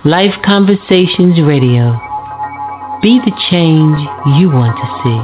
Life Conversations Radio. Be the change you want to see.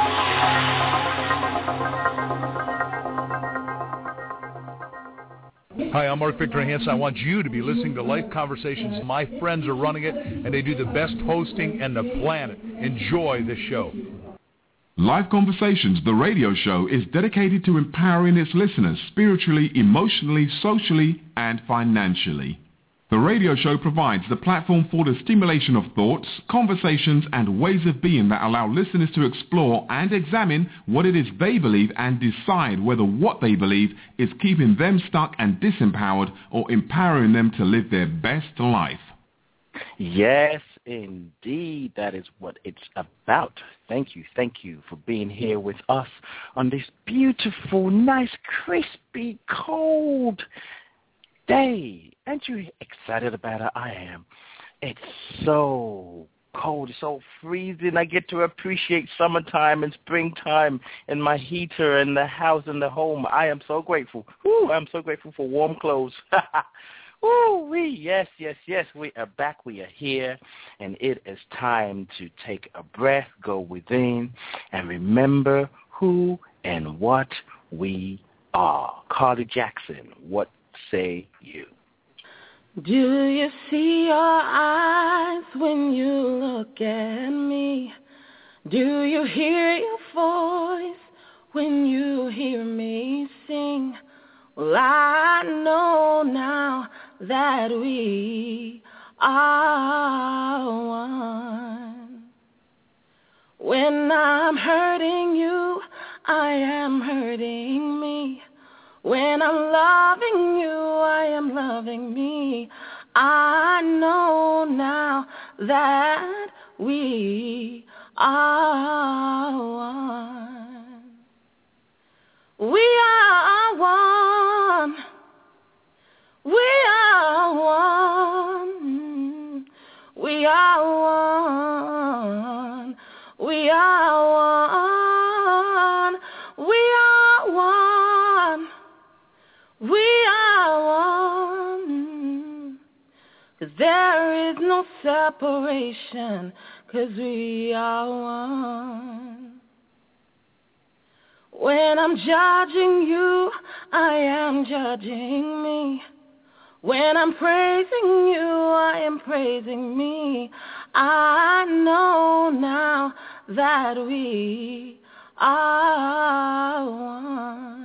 Hi, I'm Mark Victor Hansen. I want you to be listening to Life Conversations. My friends are running it, and they do the best hosting in the planet. Enjoy this show. Life Conversations, the radio show, is dedicated to empowering its listeners spiritually, emotionally, socially, and financially. The radio show provides the platform for the stimulation of thoughts, conversations, and ways of being that allow listeners to explore and examine what it is they believe and decide whether what they believe is keeping them stuck and disempowered or empowering them to live their best life. Yes, indeed. That is what it's about. Thank you for being here with us on this beautiful, nice, crispy, cold day. Aren't you excited about it? I am. It's so cold, it's so freezing. I get to appreciate summertime and springtime and my heater and the house and the home. I am so grateful. I'm so grateful for warm clothes. Yes, we are back, we are here, and it is time to take a breath, go within, and remember who and what we are. Carly Jackson, what say you? Do you see your eyes when you look at me? Do you hear your voice when you hear me sing? Well, I know now that we are one. When I'm hurting you, I am hurting me. When I'm loving you, I am loving me. I know now that we are one. We are one. We are one. We are one. We are one. We are one. We are one. 'Cause there is no separation, 'cause we are one. When I'm judging you, I am judging me. When I'm praising you, I am praising me. I know now that we are one.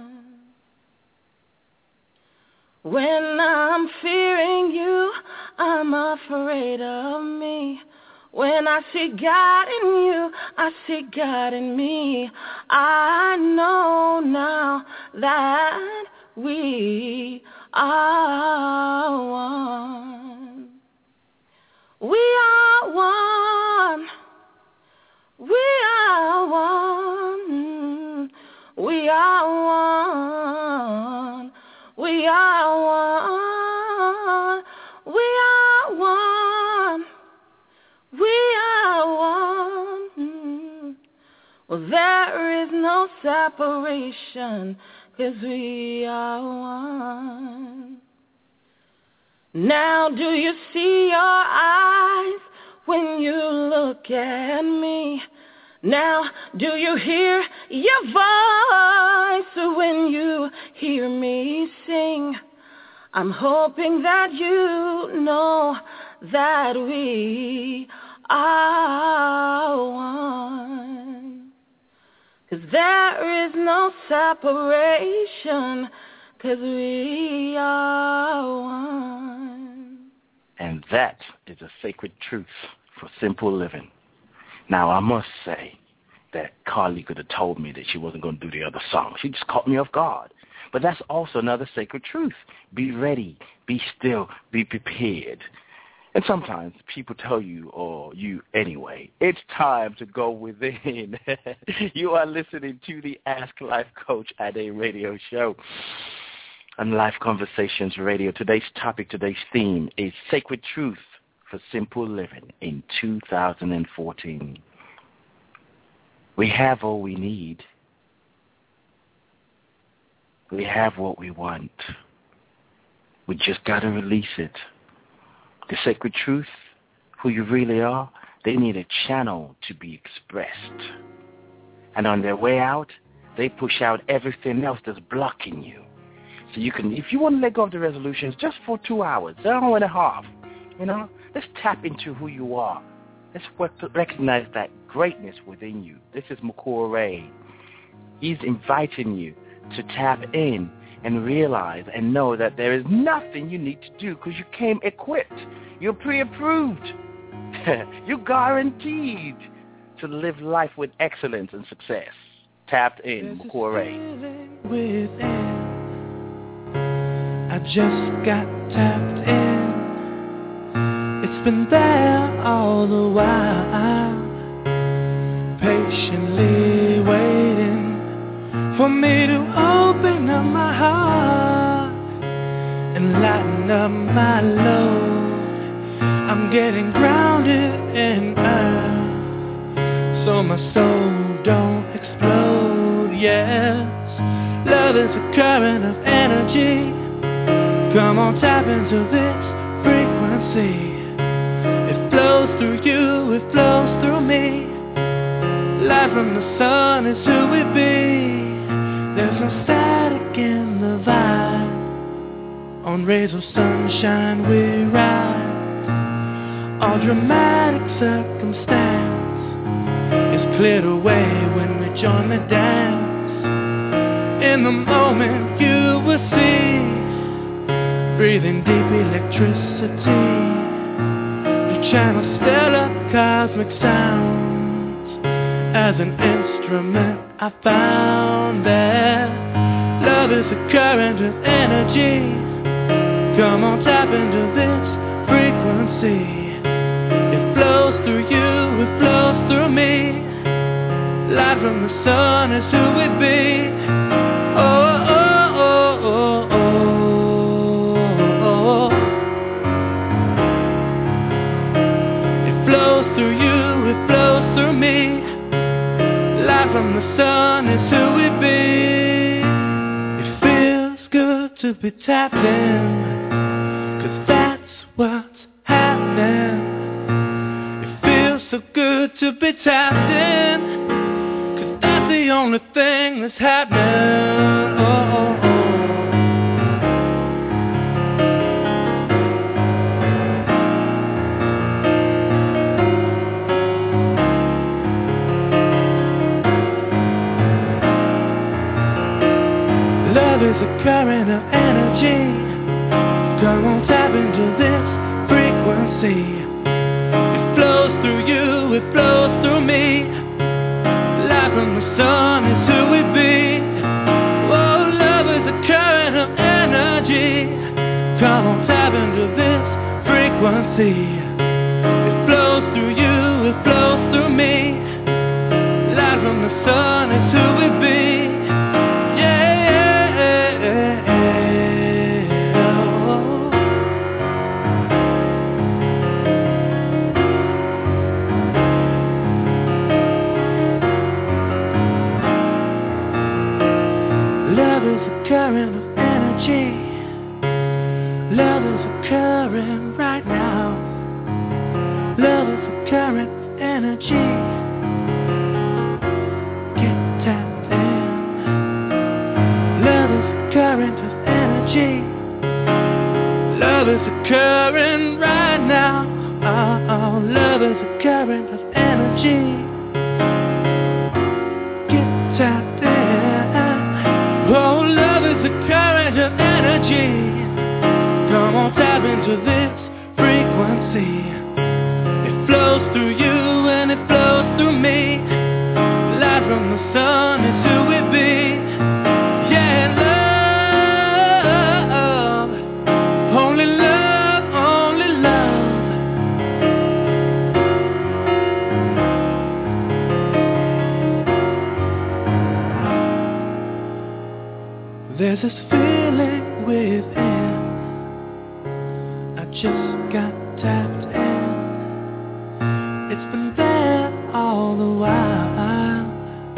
When I'm fearing you, I'm afraid of me. When I see God in you, I see God in me. I know now that we are one. We are one. We are one. We are one. We are one. We are one. We are one. Well, there is no separation, 'cause we are one. Now do you see your eyes when you look at me? Now do you hear your voice when you hear me sing? I'm hoping that you know that we are one. 'Cause there is no separation, 'cause we are one. And that is a sacred truth for simple living. Now, I must say that Carly could have told me that she wasn't going to do the other song. She just caught me off guard. But that's also another sacred truth. Be ready, be still, be prepared. And sometimes people tell you, or you anyway, it's time to go within. You are listening to the Ask Life Coach at a radio show on Life Conversations Radio. Today's topic, today's theme is Sacred Truth for Simple Living in 2014. We have all we need. We have what we want. We just got to release it. The sacred truth, who you really are, they need a channel to be expressed. And on their way out, they push out everything else that's blocking you. So you can, if you want to let go of the resolutions just for 2 hours, an hour and a half, let's tap into who you are. Let's recognize that greatness within you. This is Makua Ray. He's inviting you to tap in and realize and know that there is nothing you need to do because you came equipped. You're pre-approved. You're guaranteed to live life with excellence and success. Tapped in, Makua Ray. I just got tapped in. It's been there all the while, patiently waiting for me to open up my heart and lighten up my load. I'm getting grounded in earth, so my soul don't explode. Yes, love is a current of energy. Come on, tap into this frequency. It flows through you, it flows through me. Light from the sun is who we be. There's no static in the vibe. On rays of sunshine we rise. All dramatic circumstance is cleared away when we join the dance. In the moment you will see, breathing deep electricity. You channel stellar cosmic sounds. As an instrument I found that love is a current of energy. Come on, tap into this frequency. It flows through you, it flows through me. Light from the sun is who we be. Oh, oh, oh, oh, oh, oh. It flows through you, it flows through me. Light from the sun is who we be. It feels good to be tapped in, 'cause that's what's happening. So good to be tapped in, 'cause that's the only thing that's happening. Oh, oh, oh. Love is a current of energy. Come on, tap into this frequency. It flows through me. Light from the sun is who we be. Oh, love is a current of energy. Come on, tap into this frequency. It flows through you, it flows through me. Light from the sun is who we be. Current of energy. Love is a current right now. Love is a current of energy. Get tapped in. Love is a current of energy. Love is a current right now. Oh, love is a current of energy. Get tapped in. Oh, love is a current of energy. Come on, tap into this frequency. It flows through you and it flows through me. Light from the sun is who we be. Yeah, love, only love, only love. There's this feeling within. I just got tapped in. It's been there all the while,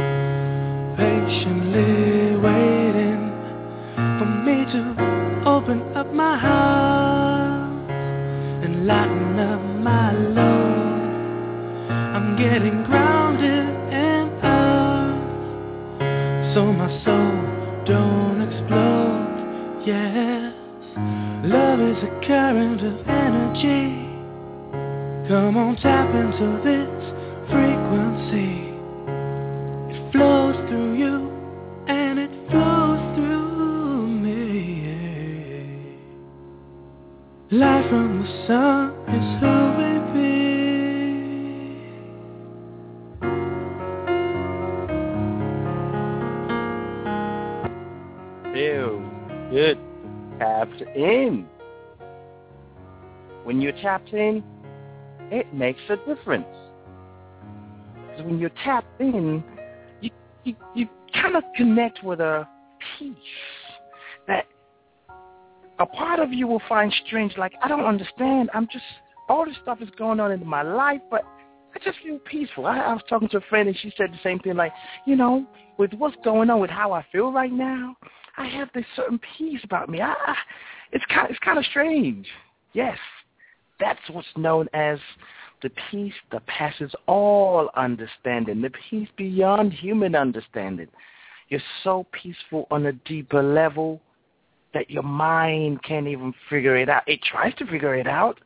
patiently waiting for me to open up my heart and lighten up my load. I'm getting grounded in earth, so my soul don't explode. Yes, love is a current of energy. Come on, tap into this frequency. It flows through you and it flows through me. Light from the sun is who we be. Feels good. Tapped in. When you're tapped in, it makes a difference. Because when you're tapped in, you kind of connect with a peace that a part of you will find strange. Like, I don't understand. All this stuff is going on in my life, but I just feel peaceful. I was talking to a friend, and she said the same thing. Like, with what's going on, with how I feel right now, I have this certain peace about me. It's kind of strange. Yes, that's what's known as the peace that passes all understanding, the peace beyond human understanding. You're so peaceful on a deeper level that your mind can't even figure it out. It tries to figure it out.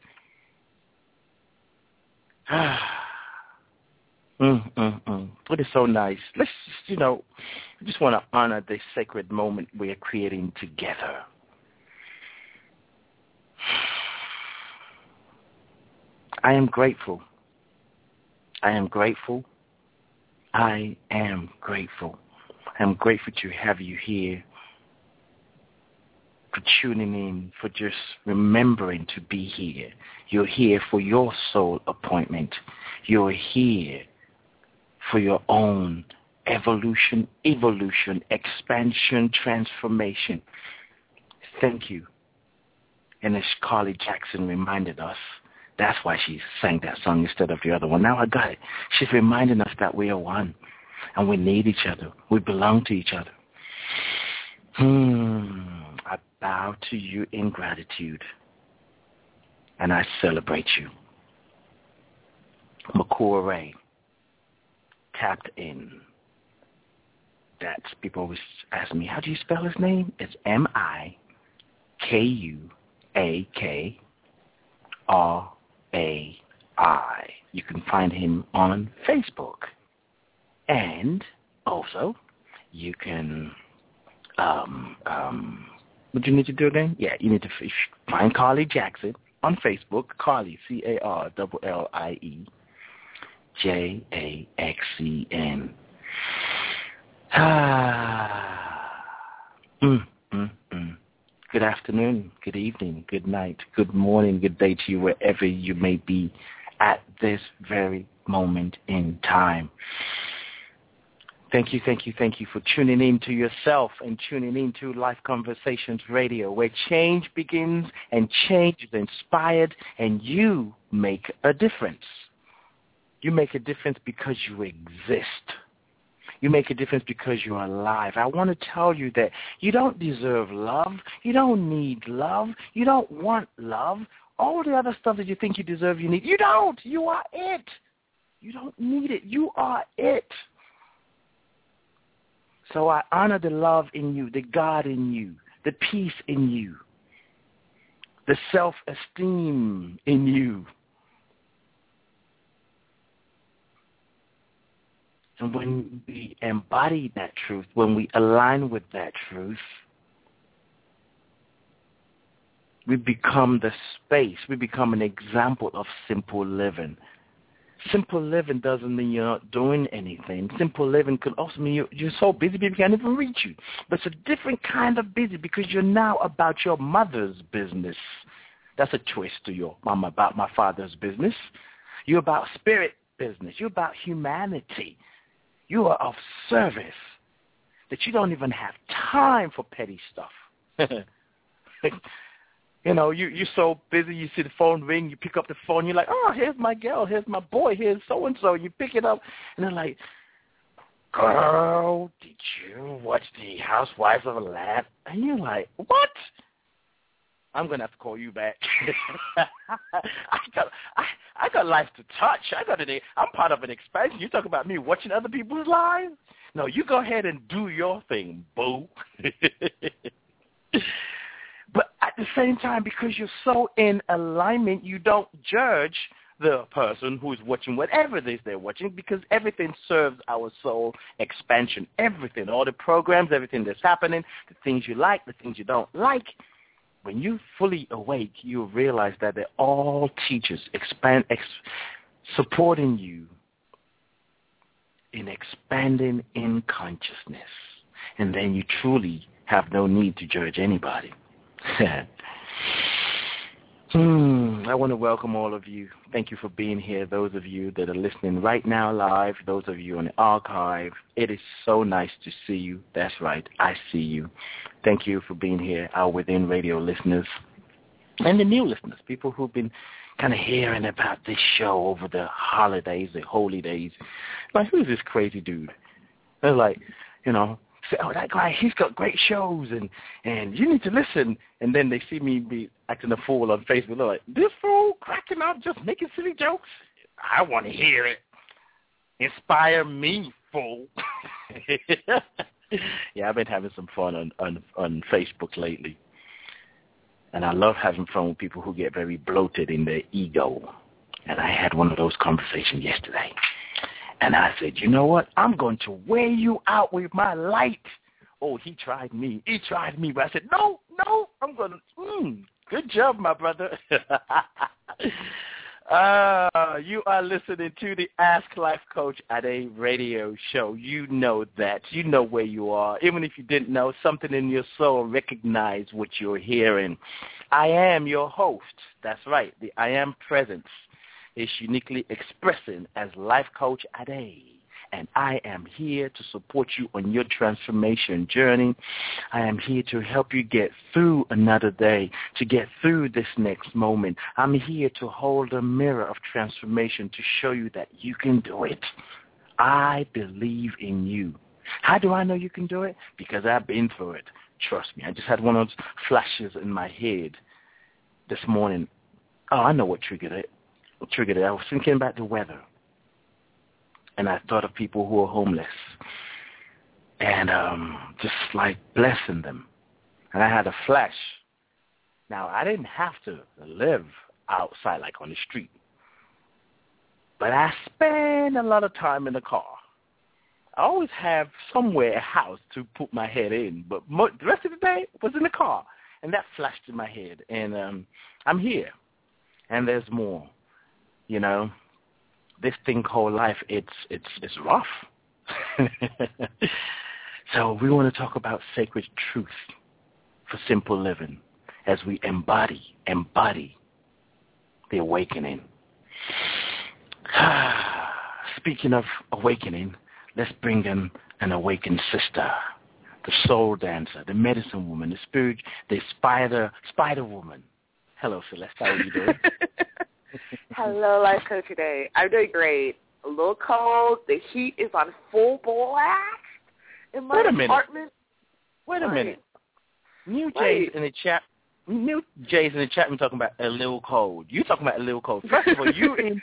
It is so nice. Let's just, I just want to honor this sacred moment we're creating together. I am grateful. I am grateful. I am grateful. I am grateful to have you here, for tuning in, for just remembering to be here. You're here for your soul appointment. You're here for your own evolution, expansion, transformation. Thank you. And as Carly Jackson reminded us, that's why she sang that song instead of the other one. Now I got it. She's reminding us that we are one, and we need each other. We belong to each other. I bow to you in gratitude, and I celebrate you. Makua Ray, tapped in. People always ask me, how do you spell his name? It's Mikuakai. You can find him on Facebook. And also, you can, what do you need to do again? Yeah, you need to find Carly Jackson on Facebook. Carly, CarlieJackson. Good afternoon, good evening, good night, good morning, good day to you wherever you may be at this very moment in time. Thank you for tuning in to yourself and tuning in to Life Conversations Radio, where change begins and change is inspired, and you make a difference. You make a difference because you exist. You make a difference because you're alive. I want to tell you that you don't deserve love. You don't need love. You don't want love. All the other stuff that you think you deserve, you need. You don't. You are it. You don't need it. You are it. So I honor the love in you, the God in you, the peace in you, the self-esteem in you. And when we embody that truth, when we align with that truth, we become the space, we become an example of simple living. Simple living doesn't mean you're not doing anything. Simple living could also mean you're so busy people can't even reach you. But it's a different kind of busy because you're now about your mother's business. That's a twist to your mama about my father's business. You're about spirit business. You're about humanity. You are of service, that you don't even have time for petty stuff. You're so busy, you see the phone ring, you pick up the phone, you're like, oh, here's my girl, here's my boy, here's so-and-so. You pick it up, and they're like, girl, did you watch the Housewives of Atlanta? And you're like, what? I'm going to have to call you back. I got life to touch. I'm part of an expansion. You talk about me watching other people's lives? No, you go ahead and do your thing, boo. But at the same time, because you're so in alignment, you don't judge the person who's watching whatever it is they're watching, because everything serves our soul expansion. Everything, all the programs, everything that's happening, the things you like, the things you don't like. When you fully awake, you realize that they're all teachers supporting you in expanding in consciousness. And then you truly have no need to judge anybody. I want to welcome all of you. Thank you for being here. Those of you that are listening right now live, those of you on the archive, it is so nice to see you. That's right, I see you. Thank you for being here, our Within Radio listeners, and the new listeners, people who've been kind of hearing about this show over the holidays, the holy days. Like, who's this crazy dude? They're like, say, oh, that guy, he's got great shows, and you need to listen. And then they see me be acting a fool on Facebook. They're like, this fool cracking up, just making silly jokes? I want to hear it. Inspire me, fool. Yeah, I've been having some fun on Facebook lately. And I love having fun with people who get very bloated in their ego. And I had one of those conversations yesterday. And I said, you know what? I'm going to wear you out with my light. Oh, he tried me. But I said, no, I'm going to, good job, my brother. You are listening to the Ask Life Coach Ade radio show. You know that. You know where you are. Even if you didn't know, something in your soul recognize what you're hearing. I am your host. That's right. The I Am Presence is uniquely expressing as Life Coach Ade. And I am here to support you on your transformation journey. I am here to help you get through another day, to get through this next moment. I'm here to hold a mirror of transformation to show you that you can do it. I believe in you. How do I know you can do it? Because I've been through it. Trust me. I just had one of those flashes in my head this morning. Oh, I know what triggered it. I was thinking about the weather. And I thought of people who are homeless and just like blessing them. And I had a flash. Now, I didn't have to live outside like on the street. But I spend a lot of time in the car. I always have somewhere, a house to put my head in. But the rest of the day was in the car. And that flashed in my head. And I'm here. And there's more, This thing called life, it's rough. So we want to talk about sacred truth for simple living as we embody the awakening. Speaking of awakening, let's bring in an awakened sister, the soul dancer, the medicine woman, the spirit, the spider woman. Hello, Celeste. How are you doing? Hello, Life Coach today. I'm doing great. A little cold. The heat is on full blast in my apartment. Wait a minute. New Jay's in the chat room talking about a little cold. You talking about a little cold. First of all, you in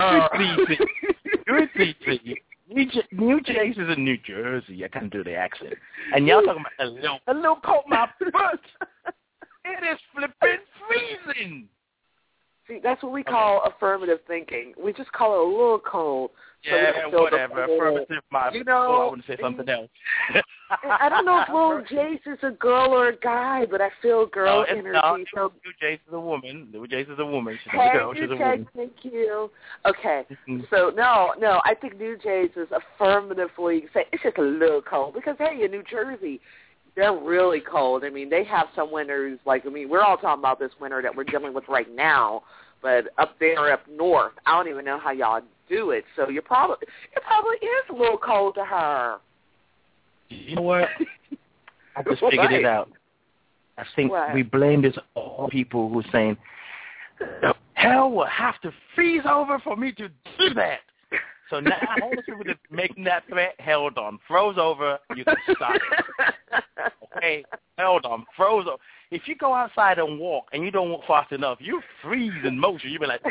DC. New Jay's is in New Jersey. I can't do the accent. And y'all talking about a little cold. My butt. It is flipping freezing. See, that's what we call affirmative thinking. We just call it a little cold. Yeah, so whatever. Affirmative. I want to say something else. I don't know if Lil Jace is a girl or a guy, but I feel girl energy. No, Lil Jace is a woman. Lil Jace is a woman. She's not a girl. She's a woman. Thank you. Okay. So, no, I think New Jace is affirmatively say it's just a little cold because, hey, in New Jersey, they're really cold. I mean, they have some winters, we're all talking about this winter that we're dealing with right now, but up there, up north, I don't even know how y'all do it. So it probably is a little cold to her. You know what? I just figured it out. I think we blame this on all people who are saying, hell will have to freeze over for me to do that. So now all the people that making that threat, held on, froze over, you can stop it. Okay? Held on, froze over. if you go outside and walk and you don't walk fast enough, you freeze in motion. You be like,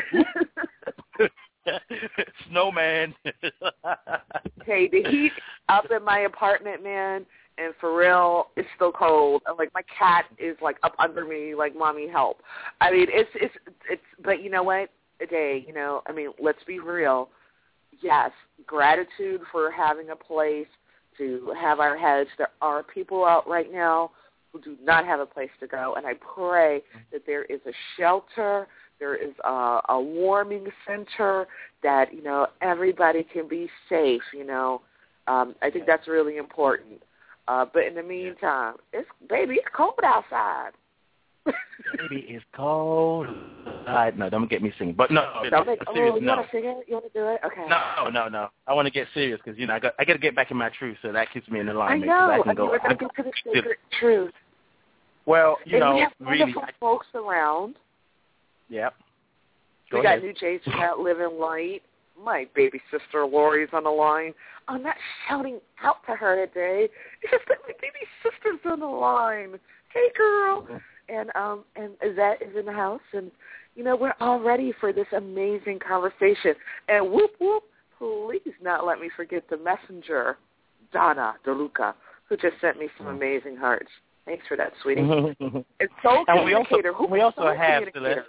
snowman. Hey, the heat up in my apartment, man, and for real, it's still cold. And, like, my cat is, like, up under me, like, mommy, help. I mean, it's, but you know what? Today, you know, I mean, let's be real. Yes, gratitude for having a place to have our heads. There are people out right now who do not have a place to go, and I pray that there is a shelter, there is a warming center, that, you know, everybody can be safe, you know. I think that's really important. But in the meantime, it's cold outside. Baby, it's cold. No, don't get me singing. But no, you want to sing it? You want to do it? Okay. No. I want to get serious because, you know, I got to get back in my truth, so that keeps me in alignment. I know. We're going to get to the secret truth. Well, you know, we have really, wonderful folks around. Yep. We got New Jays without living light. My baby sister Lori's on the line. I'm not shouting out to her today. It's just that my baby sister's on the line. Hey, girl. And Yvette is in the house, and, you know, we're all ready for this amazing conversation. And whoop, whoop, please not let me forget the messenger, Donna DeLuca, who just sent me some amazing hearts. Thanks for that, sweetie. It's Soul Communicator. We also have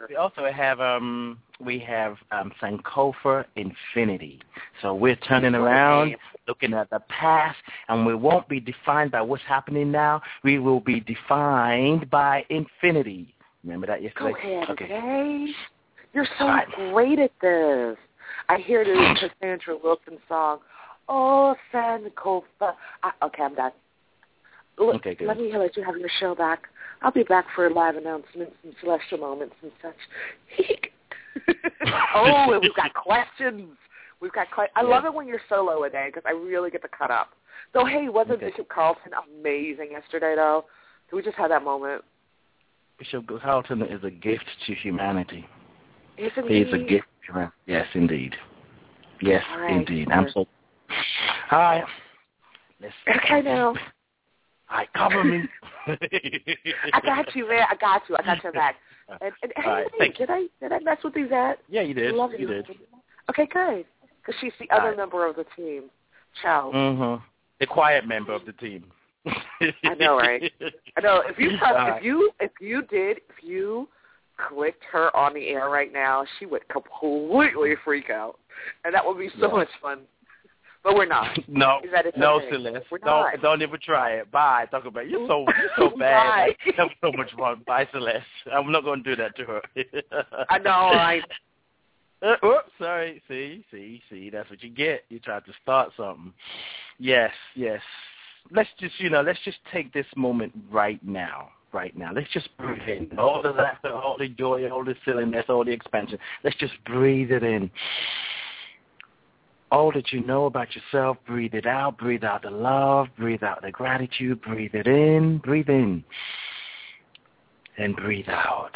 Sankofa Infinity. So we're turning around, looking at the past, and we won't be defined by what's happening now. We will be defined by infinity. Remember that yesterday? Go ahead, okay. You're so great at this. I hear the Cassandra Wilson song, Oh, Sankofa. Okay, I'm done. Okay, good. Let me let you have your show back. I'll be back for live announcements and celestial moments and such. Oh, and we've got questions. I love it when you're solo a day because I really get to cut up. So, hey, wasn't Bishop Carlton amazing yesterday, though? Can we just have that moment? Bishop Carlton is a gift to humanity. Isn't he? He's a gift to humanity. Yes, indeed. Yes, indeed. I'm so... Hi. Okay, now. Hi, cover me. I got you, man. I got your back. And hey, did I mess with these at? Yeah, you did. You did. Okay, good. Because she's the other member of the team. Ciao. Mm-hmm. The quiet member of the team. I know, right? I know. If you clicked her on the air right now, she would completely freak out, and that would be so much fun. But we're not. No, Celeste. Don't even try it. Bye. Talk about you're so bad. Like, have so much fun. Bye, Celeste. I'm not going to do that to her. I know. Oops, sorry. See. That's what you get. You tried to start something. Yes. Let's just take this moment right now. Let's just breathe in. All the laughter, all the joy, all the silliness, all the expansion. Let's just breathe it in. All that you know about yourself, breathe it out. Breathe out the love. Breathe out the gratitude. Breathe it in. Breathe in. And breathe out.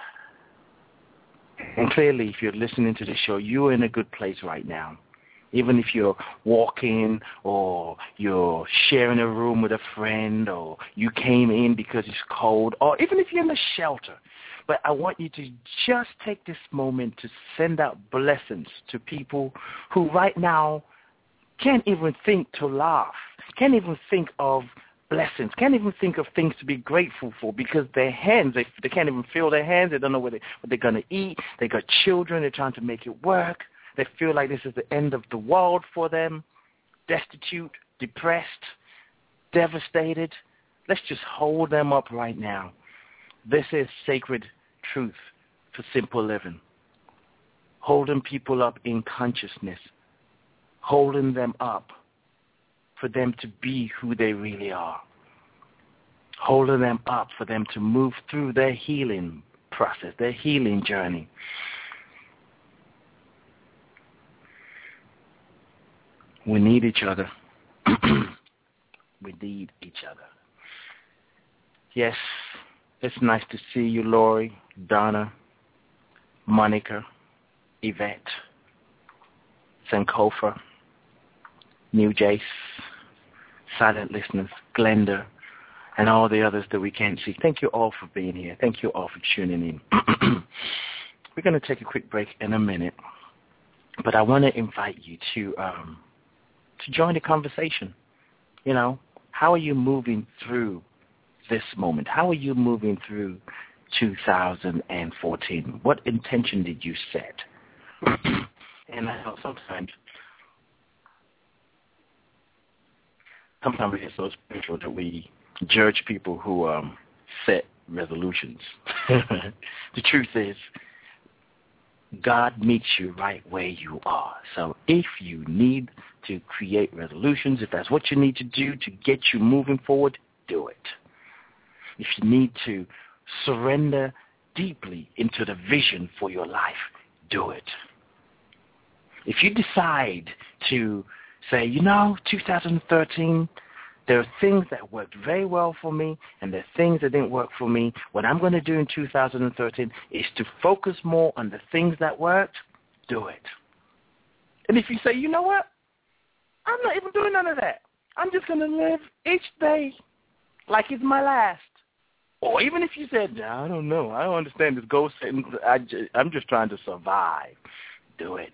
And clearly, if you're listening to the show, you're in a good place right now. Even if you're walking or you're sharing a room with a friend or you came in because it's cold or even if you're in a shelter. But I want you to just take this moment to send out blessings to people who right now can't even think to laugh, can't even think of blessings, can't even think of things to be grateful for because their hands, they can't even feel their hands. They don't know what they're going to eat. They got children. They're trying to make it work. They feel like this is the end of the world for them, destitute, depressed, devastated. Let's just hold them up right now. This is sacred truth for simple living. Holding people up in consciousness. Holding them up for them to be who they really are. Holding them up for them to move through their healing process, their healing journey. We need each other. We need each other. Yes, it's nice to see you, Lori, Donna, Monica, Yvette, Sankofa, New Jace, silent listeners, Glenda, and all the others that we can't see. Thank you all for being here. Thank you all for tuning in. We're going to take a quick break in a minute, but I want to invite you to join the conversation. You know, how are you moving through this moment? How are you moving through 2014? What intention did you set? And I know sometimes we get so spiritual that we judge people who set resolutions. The truth is, God meets you right where you are. So if you need to create resolutions, if that's what you need to do to get you moving forward, do it. If you need to surrender deeply into the vision for your life, do it. If you decide to say, 2013, there are things that worked very well for me, and there are things that didn't work for me. What I'm going to do in 2013 is to focus more on the things that worked. Do it. And if you say, you know what? I'm not even doing none of that. I'm just going to live each day like it's my last. Or even if you said, I don't know. I don't understand this goal setting. I'm just trying to survive. Do it.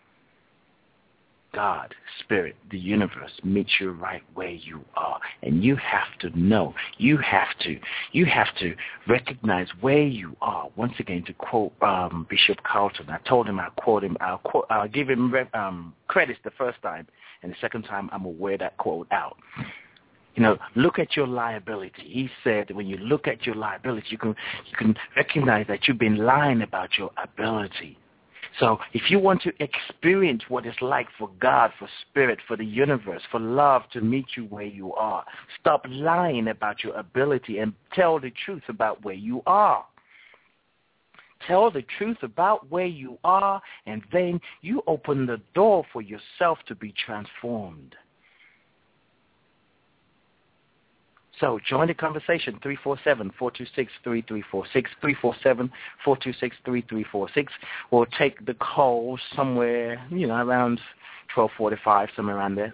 God, Spirit, the universe meets you right where you are. And you have to know, you have to recognize where you are. Once again, to quote Bishop Carlton, I told him I'll give him credits the first time, and the second time I'm going to wear that quote out. Look at your liability. He said when you look at your liability, you can recognize that you've been lying about your ability. So if you want to experience what it's like for God, for Spirit, for the universe, for love to meet you where you are, stop lying about your ability and tell the truth about where you are. Tell the truth about where you are, and then you open the door for yourself to be transformed. So join the conversation, 347-426-3346, 347-426-3346. We'll take the call somewhere, around 12:45, somewhere around there.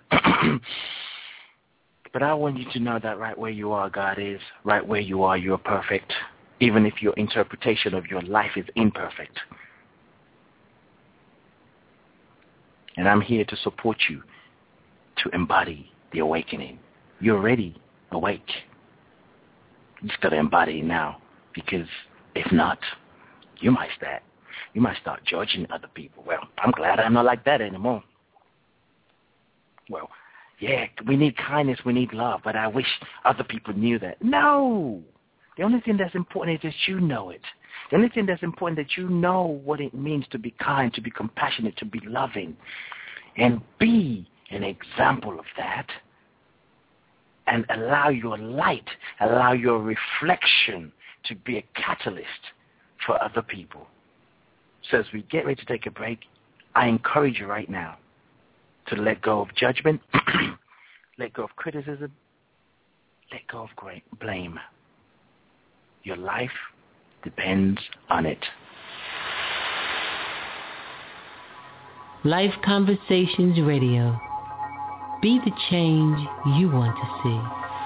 But I want you to know that right where you are, God is. Right where you are, you're perfect, even if your interpretation of your life is imperfect. And I'm here to support you to embody the awakening. You're ready. Awake. You just got to embody it now, because if not, you might start judging other people. Well, I'm glad I'm not like that anymore. Well, yeah, we need kindness, we need love, but I wish other people knew that. No! The only thing that's important is that you know it. The only thing that's important is that you know what it means to be kind, to be compassionate, to be loving, and be an example of that. And allow your light, allow your reflection to be a catalyst for other people. So as we get ready to take a break, I encourage you right now to let go of judgment, let go of criticism, let go of blame. Your life depends on it. Life Conversations Radio. Be the change you want to see.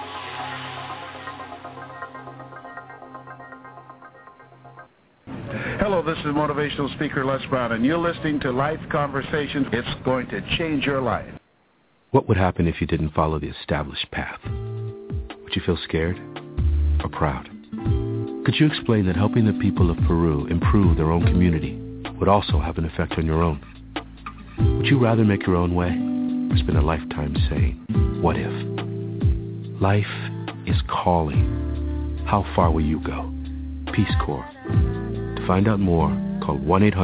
Hello, this is motivational speaker Les Brown, and you're listening to Life Conversations. It's going to change your life. What would happen if you didn't follow the established path? Would you feel scared or proud? Could you explain that helping the people of Peru improve their own community would also have an effect on your own? Would you rather make your own way? Spend a lifetime saying, what if? Life is calling. How far will you go? Peace Corps. To find out more, call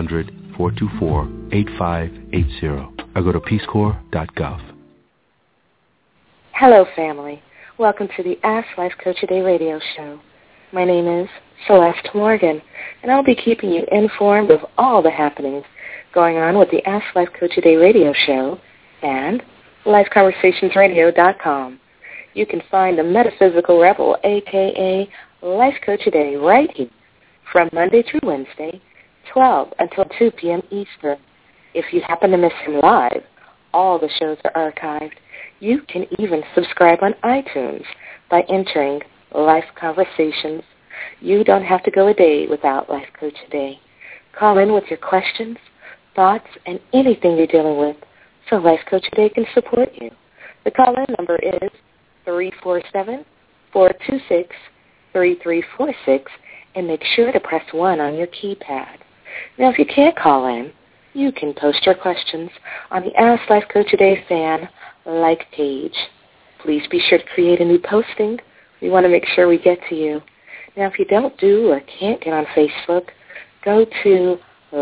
1-800-424-8580 or go to peacecorps.gov. Hello, family. Welcome to the Ask Life Coach A Day radio show. My name is Celeste Morgan, and I'll be keeping you informed of all the happenings going on with the Ask Life Coach A Day radio show and LifeConversationsRadio.com. You can find the Metaphysical Rebel, a.k.a. Life Coach A Day, right here from Monday through Wednesday, 12 until 2 p.m. Eastern. If you happen to miss him live, all the shows are archived. You can even subscribe on iTunes by entering Life Conversations. You don't have to go a day without Life Coach a Day. Call in with your questions, thoughts, and anything you're dealing with so Life Coach a Day can support you. The call-in number is 347-426-3346, and make sure to press 1 on your keypad. Now, if you can't call in, you can post your questions on the Ask Life Coach a Day fan like page. Please be sure to create a new posting. We want to make sure we get to you. Now, if you don't do or can't get on Facebook, go to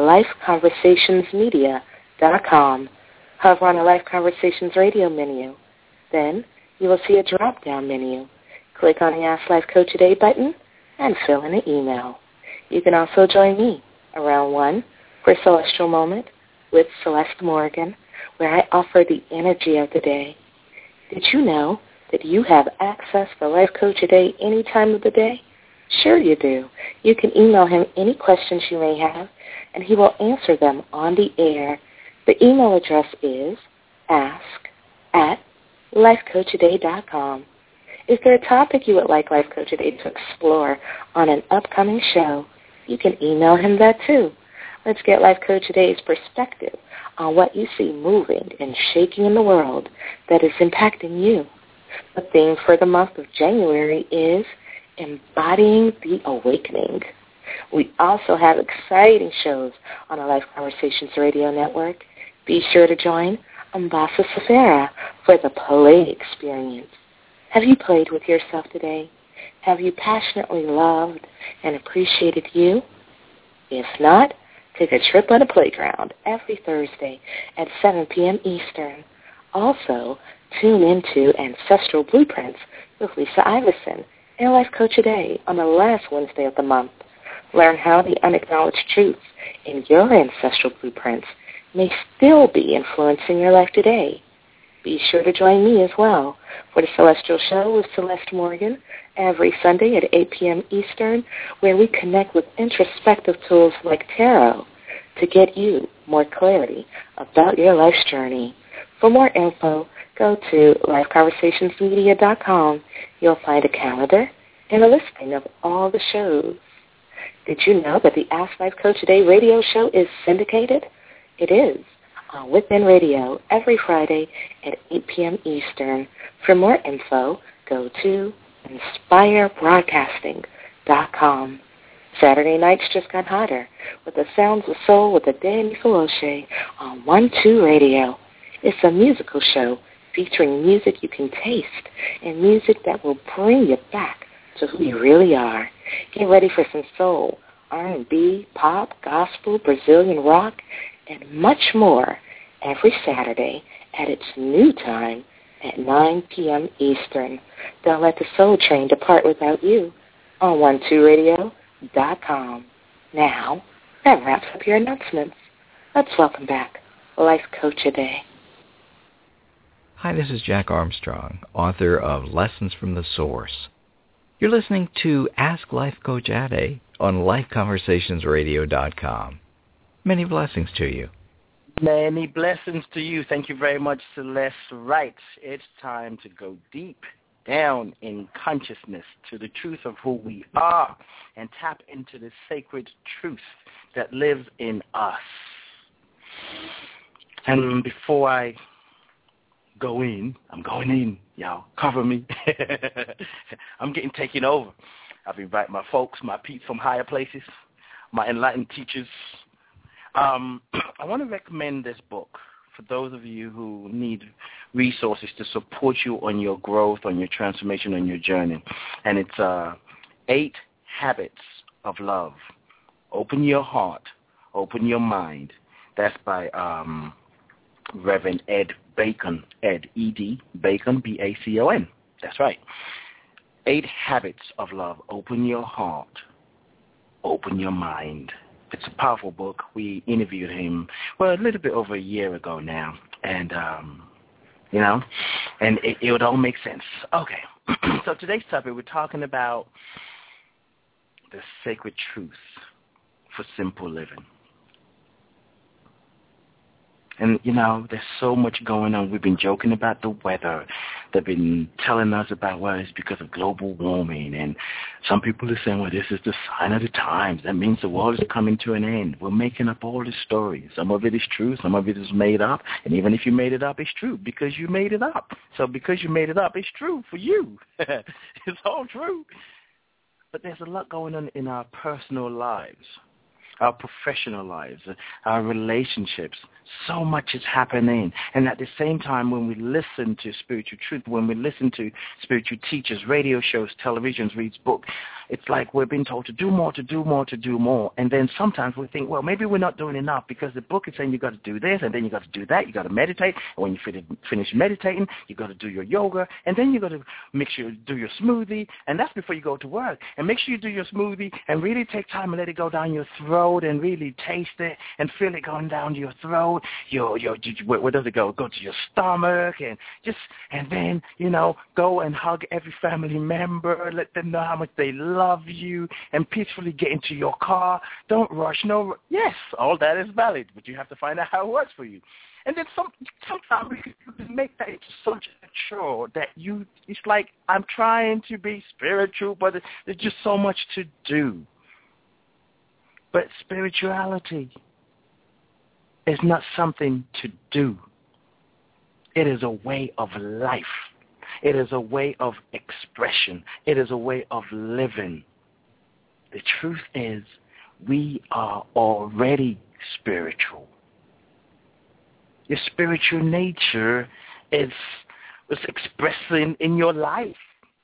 lifeconversationsmedia.com. Hover on the Life Conversations radio menu. Then you will see a drop-down menu. Click on the Ask Life Coach a Day button and fill in an email. You can also join me around 1 for Celestial Moment with Celeste Morgan, where I offer the energy of the day. Did you know that you have access to Life Coach a Day any time of the day? Sure you do. You can email him any questions you may have, and he will answer them on the air. The email address is ask@lifecoachaday.com. Is there a topic you would like Life Coach a Day to explore on an upcoming show? You can email him that too. Let's get Life Coach a Day's perspective on what you see moving and shaking in the world that is impacting you. The theme for the month of January is Embodying the Awakening. We also have exciting shows on the Life Conversations Radio Network. Be sure to join Ambassa Safara for the Play Experience. Have you played with yourself today? Have you passionately loved and appreciated you? If not, take a trip on the playground every Thursday at 7 p.m. Eastern. Also, tune into Ancestral Blueprints with Lisa Iverson and Life Coach a Day on the last Wednesday of the month. Learn how the unacknowledged truths in your ancestral blueprints may still be influencing your life today. Be sure to join me as well for the Celestial Show with Celeste Morgan every Sunday at 8 p.m. Eastern, where we connect with introspective tools like tarot to get you more clarity about your life's journey. For more info, go to lifeconversationsmedia.com. You'll find a calendar and a listing of all the shows. Did you know that the Ask Life Coach a Day radio show is syndicated? It is on Within Radio every Friday at 8 p.m. Eastern. For more info, go to inspirebroadcasting.com. Saturday nights just got hotter with the Sounds of Soul with the Danny Faloche on 1-2 Radio. It's a musical show featuring music you can taste and music that will bring you back to who you really are. Get ready for some soul, R&B, pop, gospel, Brazilian rock, and much more every Saturday at its new time at 9 p.m. Eastern. Don't let the soul train depart without you on 12radio.com. Now, that wraps up your announcements. Let's welcome back Life Coach a Day. Hi, this is Jack Armstrong, author of Lessons from the Source. You're listening to Ask Life Coach a Day on lifeconversationsradio.com. Many blessings to you. Many blessings to you. Thank you very much, Celeste. Right, it's time to go deep down in consciousness to the truth of who we are and tap into the sacred truth that lives in us. And before I go in, I'm going in, y'all. Cover me. I'm getting taken over. I've invited my folks, my peeps from higher places, my enlightened teachers. I want to recommend this book for those of you who need resources to support you on your growth, on your transformation, on your journey. And it's 8 Habits of Love. Open your heart. Open your mind. That's by Reverend Ed Bacon, Ed, E-D, Bacon, B-A-C-O-N. That's right. 8 Habits of Love. Open your heart. Open your mind. It's a powerful book. We interviewed him, well, a little bit over a year ago now. And, you know, and it would all make sense. Okay. So today's topic, we're talking about the sacred truth for simple living. And, you know, there's so much going on. We've been joking about the weather, They've been telling us about, well, it's because of global warming. And some people are saying, well, this is the sign of the times. That means the world is coming to an end. We're making up all this story. Some of it is true. Some of it is made up. And even if you made it up, it's true because you made it up. So because you made it up, it's true for you. It's all true. But there's a lot going on in our personal lives, our professional lives, our relationships. So much is happening. And at the same time, when we listen to spiritual truth, when we listen to spiritual teachers, radio shows, televisions, reads books, it's like we're being told to do more, to do more, to do more. And then sometimes we think, well, maybe we're not doing enough because the book is saying you got to do this, and then you got to do that. You got to meditate. And when you finish meditating, you got to do your yoga, and then you got to make sure you do your smoothie, and that's before you go to work. And make sure you do your smoothie and really take time and let it go down your throat and really taste it and feel it going down to your throat. Where does it go? Go to your stomach and then, go and hug every family member. Let them know how much they love you and peacefully get into your car. Don't rush. Yes, all that is valid, but you have to find out how it works for you. And then sometimes you can make that into such a chore that it's like, I'm trying to be spiritual, but there's just so much to do. But spirituality is not something to do. It is a way of life. It is a way of expression. It is a way of living. The truth is, we are already spiritual. Your spiritual nature is expressing in your life.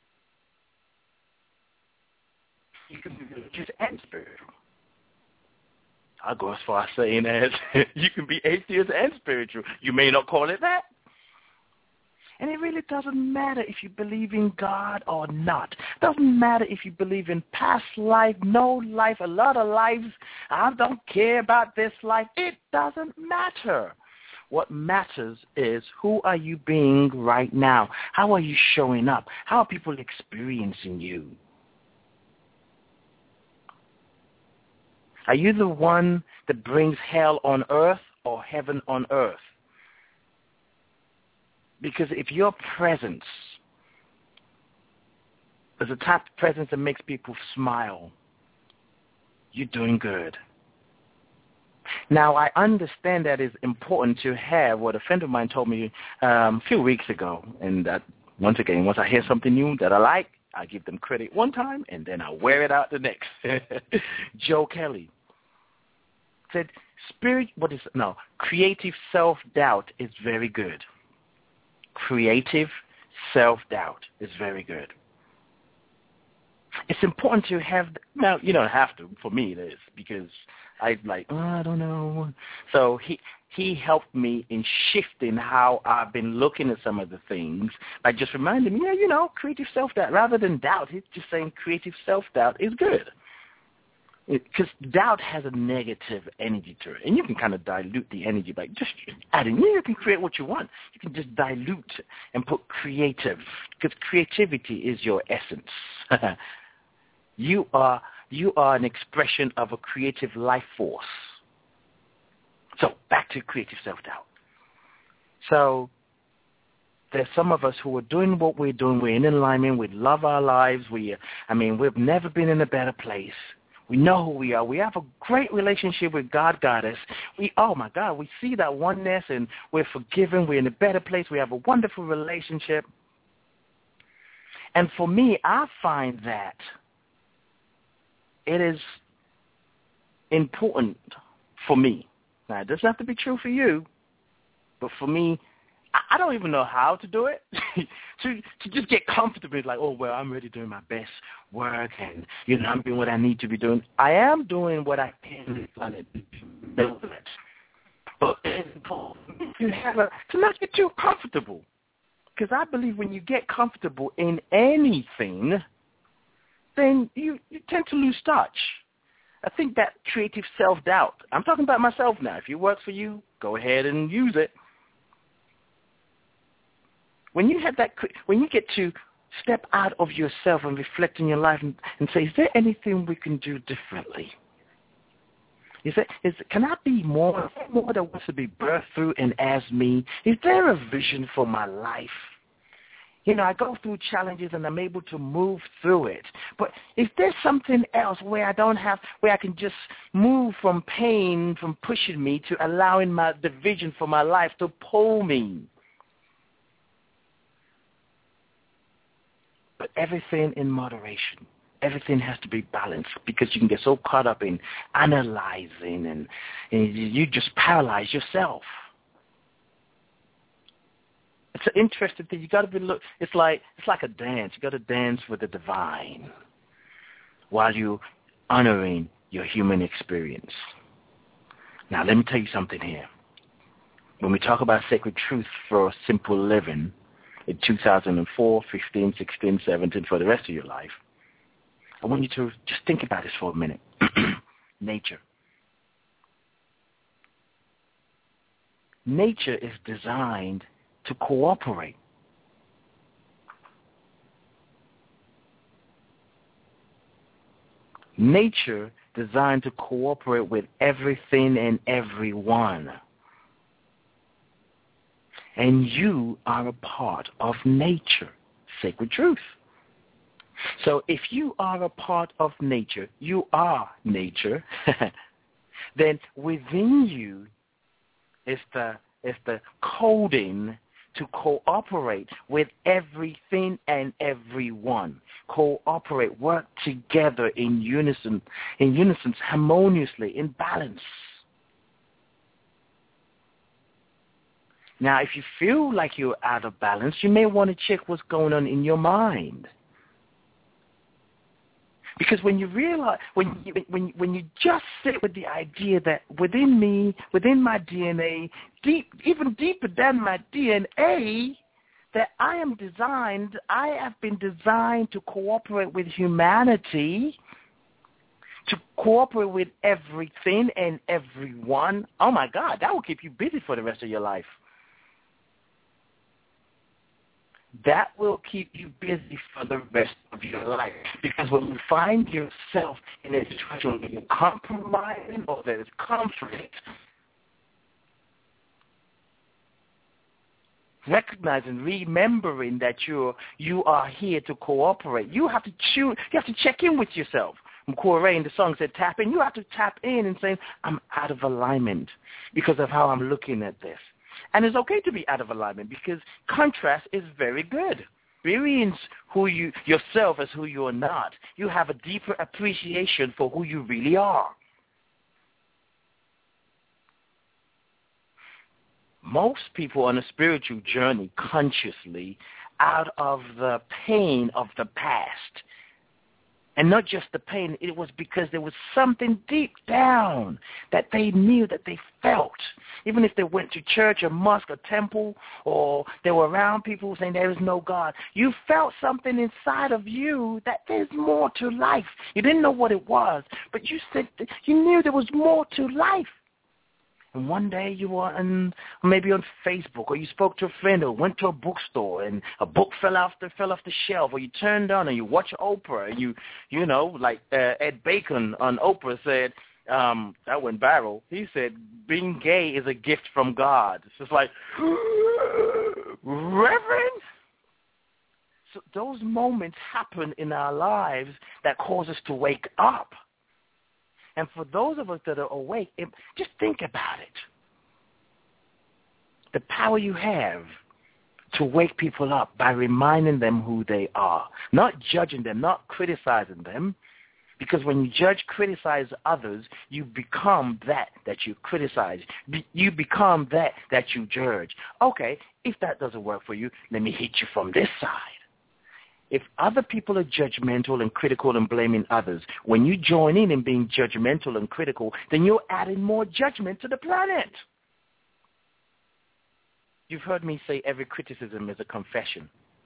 You can be religious and spiritual. I'll go as far as saying as you can be atheist and spiritual. You may not call it that. And it really doesn't matter if you believe in God or not. It doesn't matter if you believe in past life, no life, a lot of lives. I don't care about this life. It doesn't matter. What matters is, who are you being right now? How are you showing up? How are people experiencing you? Are you the one that brings hell on earth or heaven on earth? Because if your presence is the type of presence that makes people smile, you're doing good. Now, I understand that it's important to have what a friend of mine told me a few weeks ago. And that, once again, once I hear something new that I like, I give them credit one time, and then I wear it out the next. Joe Kelly said, creative self-doubt is very good. Creative self-doubt is very good. It's important to have, now, you don't have to, for me it is, because I don't know. So he helped me in shifting how I've been looking at some of the things by just reminding me, creative self-doubt. Rather than doubt, he's just saying creative self-doubt is good. Because doubt has a negative energy to it, and you can kind of dilute the energy by just adding. You can create what you want. You can just dilute and put creative, because creativity is your essence. You are an expression of a creative life force. So back to creative self-doubt. So there's some of us who are doing what we're doing. We're in alignment. We love our lives. We've never been in a better place. We know who we are. We have a great relationship with God, Goddess. We see that oneness, and we're forgiven. We're in a better place. We have a wonderful relationship. And for me, I find that it is important for me. Now, it doesn't have to be true for you, but for me, I don't even know how to do it. to just get comfortable, like, I'm really doing my best work, and I'm doing what I need to be doing. I am doing what I can on it. But it's important to not get too comfortable, because I believe when you get comfortable in anything, then you tend to lose touch. I think that creative self-doubt, I'm talking about myself now. If it works for you, go ahead and use it. When you have that, when you get to step out of yourself and reflect on your life and say, is there anything we can do differently? Can I be more that wants to be birthed through and as me? Is there a vision for my life? I go through challenges and I'm able to move through it. But if there's something else where I can just move from pain, from pushing me to allowing the vision for my life to pull me. But everything in moderation. Everything has to be balanced because you can get so caught up in analyzing and you just paralyze yourself. It's an interesting thing. You got to it's like a dance. You got to dance with the divine while you honoring your human experience. Now, let me tell you something here. When we talk about sacred truth for simple living in 2004, 15, 16, 17, for the rest of your life, I want you to just think about this for a minute. Nature. Nature is designed to cooperate. Nature designed to cooperate with everything and everyone. And you are a part of nature. Sacred truth. So if you are a part of nature, you are nature, then within you is the coding to cooperate with everything and everyone. Cooperate, work together in unison, harmoniously, in balance. Now, if you feel like you're out of balance, you may want to check what's going on in your mind. Because when you realize, when you just sit with the idea that within me, within my DNA, even deeper than my DNA, that I have been designed to cooperate with humanity, to cooperate with everything and everyone. Oh my God, that will keep you busy for the rest of your life. That will keep you busy for the rest of your life. Because when you find yourself in a situation where you're compromising or there's conflict, recognizing, remembering that you are here to cooperate. You have to check in with yourself. Corey in the song said tap in. You have to tap in and say, I'm out of alignment because of how I'm looking at this. And it's okay to be out of alignment because contrast is very good. Experience yourself as who you are not. You have a deeper appreciation for who you really are. Most people on a spiritual journey consciously out of the pain of the past. And not just the pain, it was because there was something deep down that they knew, that they felt. Even if they went to church or mosque or temple or they were around people saying there is no God, you felt something inside of you that there's more to life. You didn't know what it was, but you knew there was more to life. And one day you were maybe on Facebook, or you spoke to a friend, or went to a bookstore, and a book fell off the shelf, or you turned on and you watch Oprah, and you know, like Ed Bacon on Oprah said, that went viral. He said, being gay is a gift from God. It's just like, Reverend? So those moments happen in our lives that cause us to wake up. And for those of us that are awake, just think about it. The power you have to wake people up by reminding them who they are, not judging them, not criticizing them, because when you judge, criticize others, you become that you criticize. You become that you judge. Okay, if that doesn't work for you, let me hit you from this side. If other people are judgmental and critical and blaming others, when you join in being judgmental and critical, then you're adding more judgment to the planet. You've heard me say every criticism is a confession.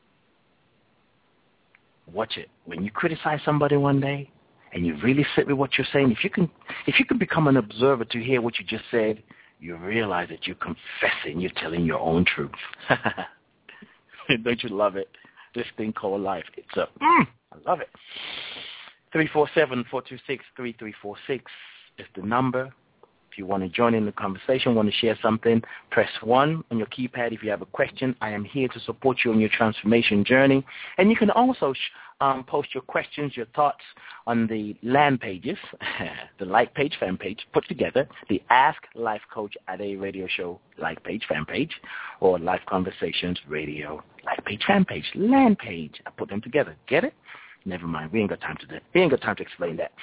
Watch it. When you criticize somebody one day and you really sit with what you're saying, if you can become an observer to hear what you just said, you realize that you're confessing, you're telling your own truth. Don't you love it? This thing called life. It's I love it. 347-426-3346 is the number. If you want to join in the conversation, want to share something, press 1 on your keypad. If you have a question, I am here to support you on your transformation journey. And you can also post your questions, your thoughts on the land pages, the like page, fan page, put together, the Ask Life Coach Ade Radio Show like page, fan page, or Life Conversations Radio like page, fan page, land page. I put them together. Get it? Never mind. We ain't got time to do. We ain't got time to explain that.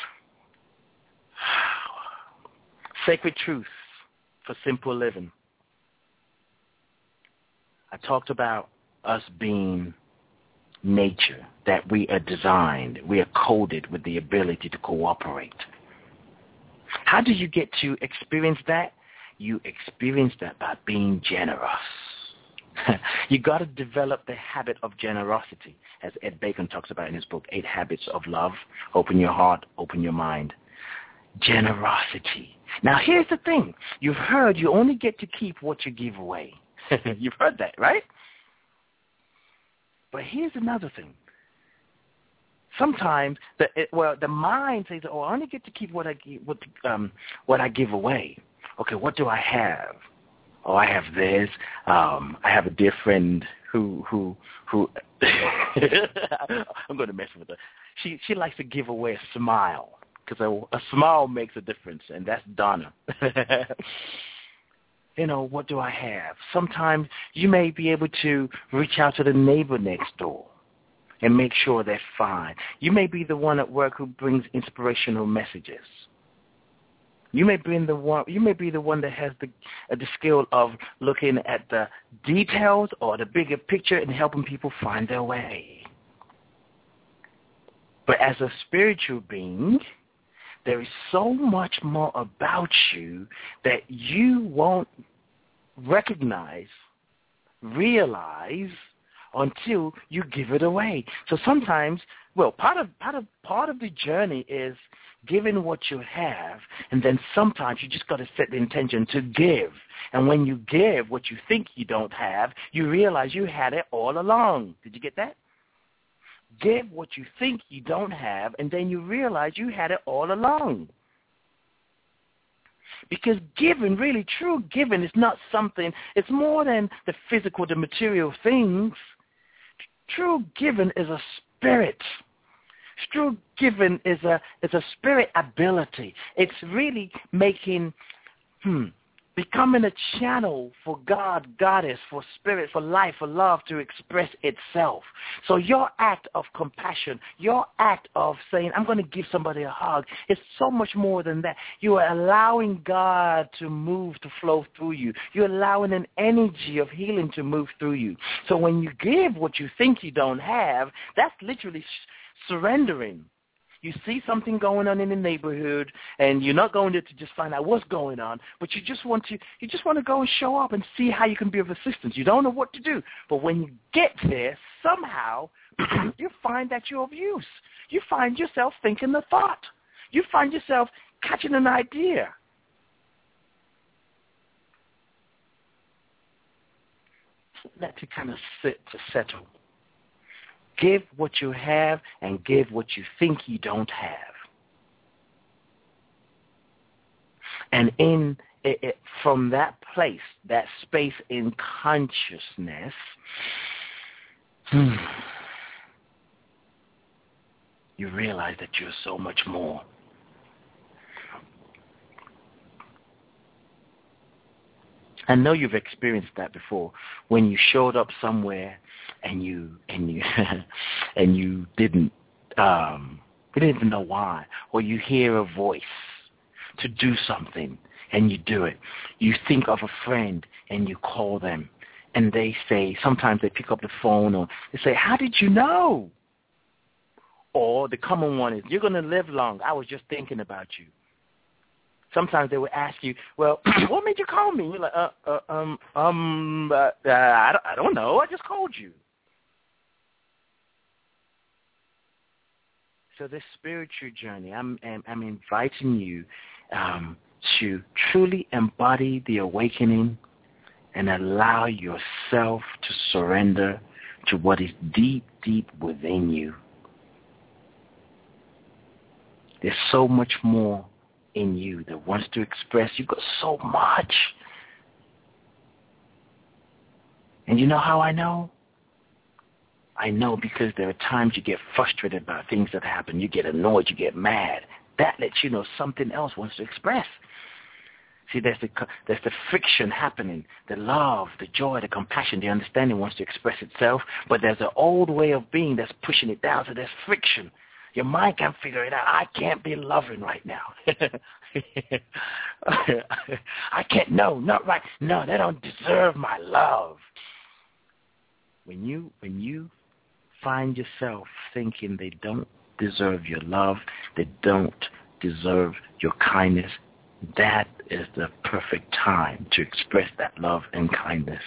Sacred truth for simple living. I talked about us being nature, that we are designed, we are coded with the ability to cooperate. How do you get to experience that? You experience that by being generous. You got to develop the habit of generosity, as Ed Bacon talks about in his book, 8 Habits of Love. Open your heart, open your mind. Generosity. Now, here's the thing. You've heard you only get to keep what you give away. You've heard that, right? But here's another thing. Sometimes the mind says, "Oh, I only get to keep what I give away." Okay, what do I have? Oh, I have this. I have a dear friend who I'm going to mess with her. She likes to give away a smile, because a smile makes a difference, and that's Donna. What do I have? Sometimes you may be able to reach out to the neighbor next door and make sure they're fine. You may be the one at work who brings inspirational messages. You may be the one that has the skill of looking at the details or the bigger picture and helping people find their way. But as a spiritual being, there is so much more about you that you won't realize until you give it away. So sometimes, part of the journey is giving what you have, and then sometimes you just got to set the intention to give. And when you give what you think you don't have, you realize you had it all along. Did you get that? Give what you think you don't have, and then you realize you had it all along. Because giving, really true giving, is not something, it's more than the physical, the material things. True giving is a spirit. True giving is a spirit ability. It's really becoming a channel for God, Goddess, for spirit, for life, for love to express itself. So your act of compassion, your act of saying, I'm going to give somebody a hug, is so much more than that. You are allowing God to move, to flow through you. You're allowing an energy of healing to move through you. So when you give what you think you don't have, that's literally surrendering. You see something going on in the neighborhood, and you're not going there to just find out what's going on, but you just want to go and show up and see how you can be of assistance. You don't know what to do, but when you get there, somehow you find that you're of use. You find yourself thinking the thought. You find yourself catching an idea. Let it kind of sit to settle. Give what you have and give what you think you don't have. And from that place, that space in consciousness, you realize that you're so much more. I know you've experienced that before, when you showed up somewhere and you and you didn't even know why, or you hear a voice to do something and you do it. You think of a friend and you call them, and they say, sometimes they pick up the phone, or they say, "How did you know?" Or the common one is, "You're going to live long. I was just thinking about you." Sometimes they would ask you, "Well, what made you call me?" You're like, I don't know. I just called you." So this spiritual journey, I'm inviting you to truly embody the awakening and allow yourself to surrender to what is deep, deep within you. There's so much more in you that wants to express. You've got so much. And you know how I know? I know because there are times you get frustrated about things that happen. You get annoyed. You get mad. That lets you know something else wants to express. See, there's the friction happening. The love, the joy, the compassion, the understanding wants to express itself, but there's an old way of being that's pushing it down, so there's friction. Your mind can't figure it out. I can't be loving right now. I can't. No, not right. No, they don't deserve my love. When you find yourself thinking they don't deserve your love, they don't deserve your kindness, that is the perfect time to express that love and kindness.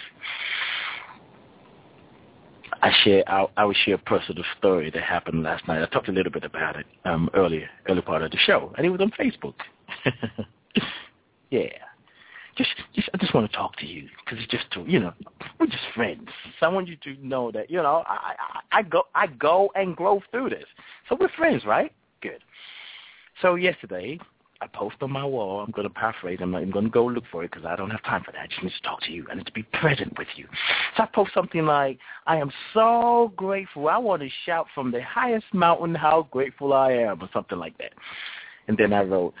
I will share a personal story that happened last night. I talked a little bit about it early part of the show, and it was on Facebook. Yeah. I just want to talk to you because it's just, we're just friends. So I want you to know that, I go and grow through this. So we're friends, right? Good. So yesterday, I post on my wall. I'm going to paraphrase. I'm going to go look for it because I don't have time for that. I just need to talk to you. I need to be present with you. So I post something like, I am so grateful. I want to shout from the highest mountain how grateful I am, or something like that. And then I wrote,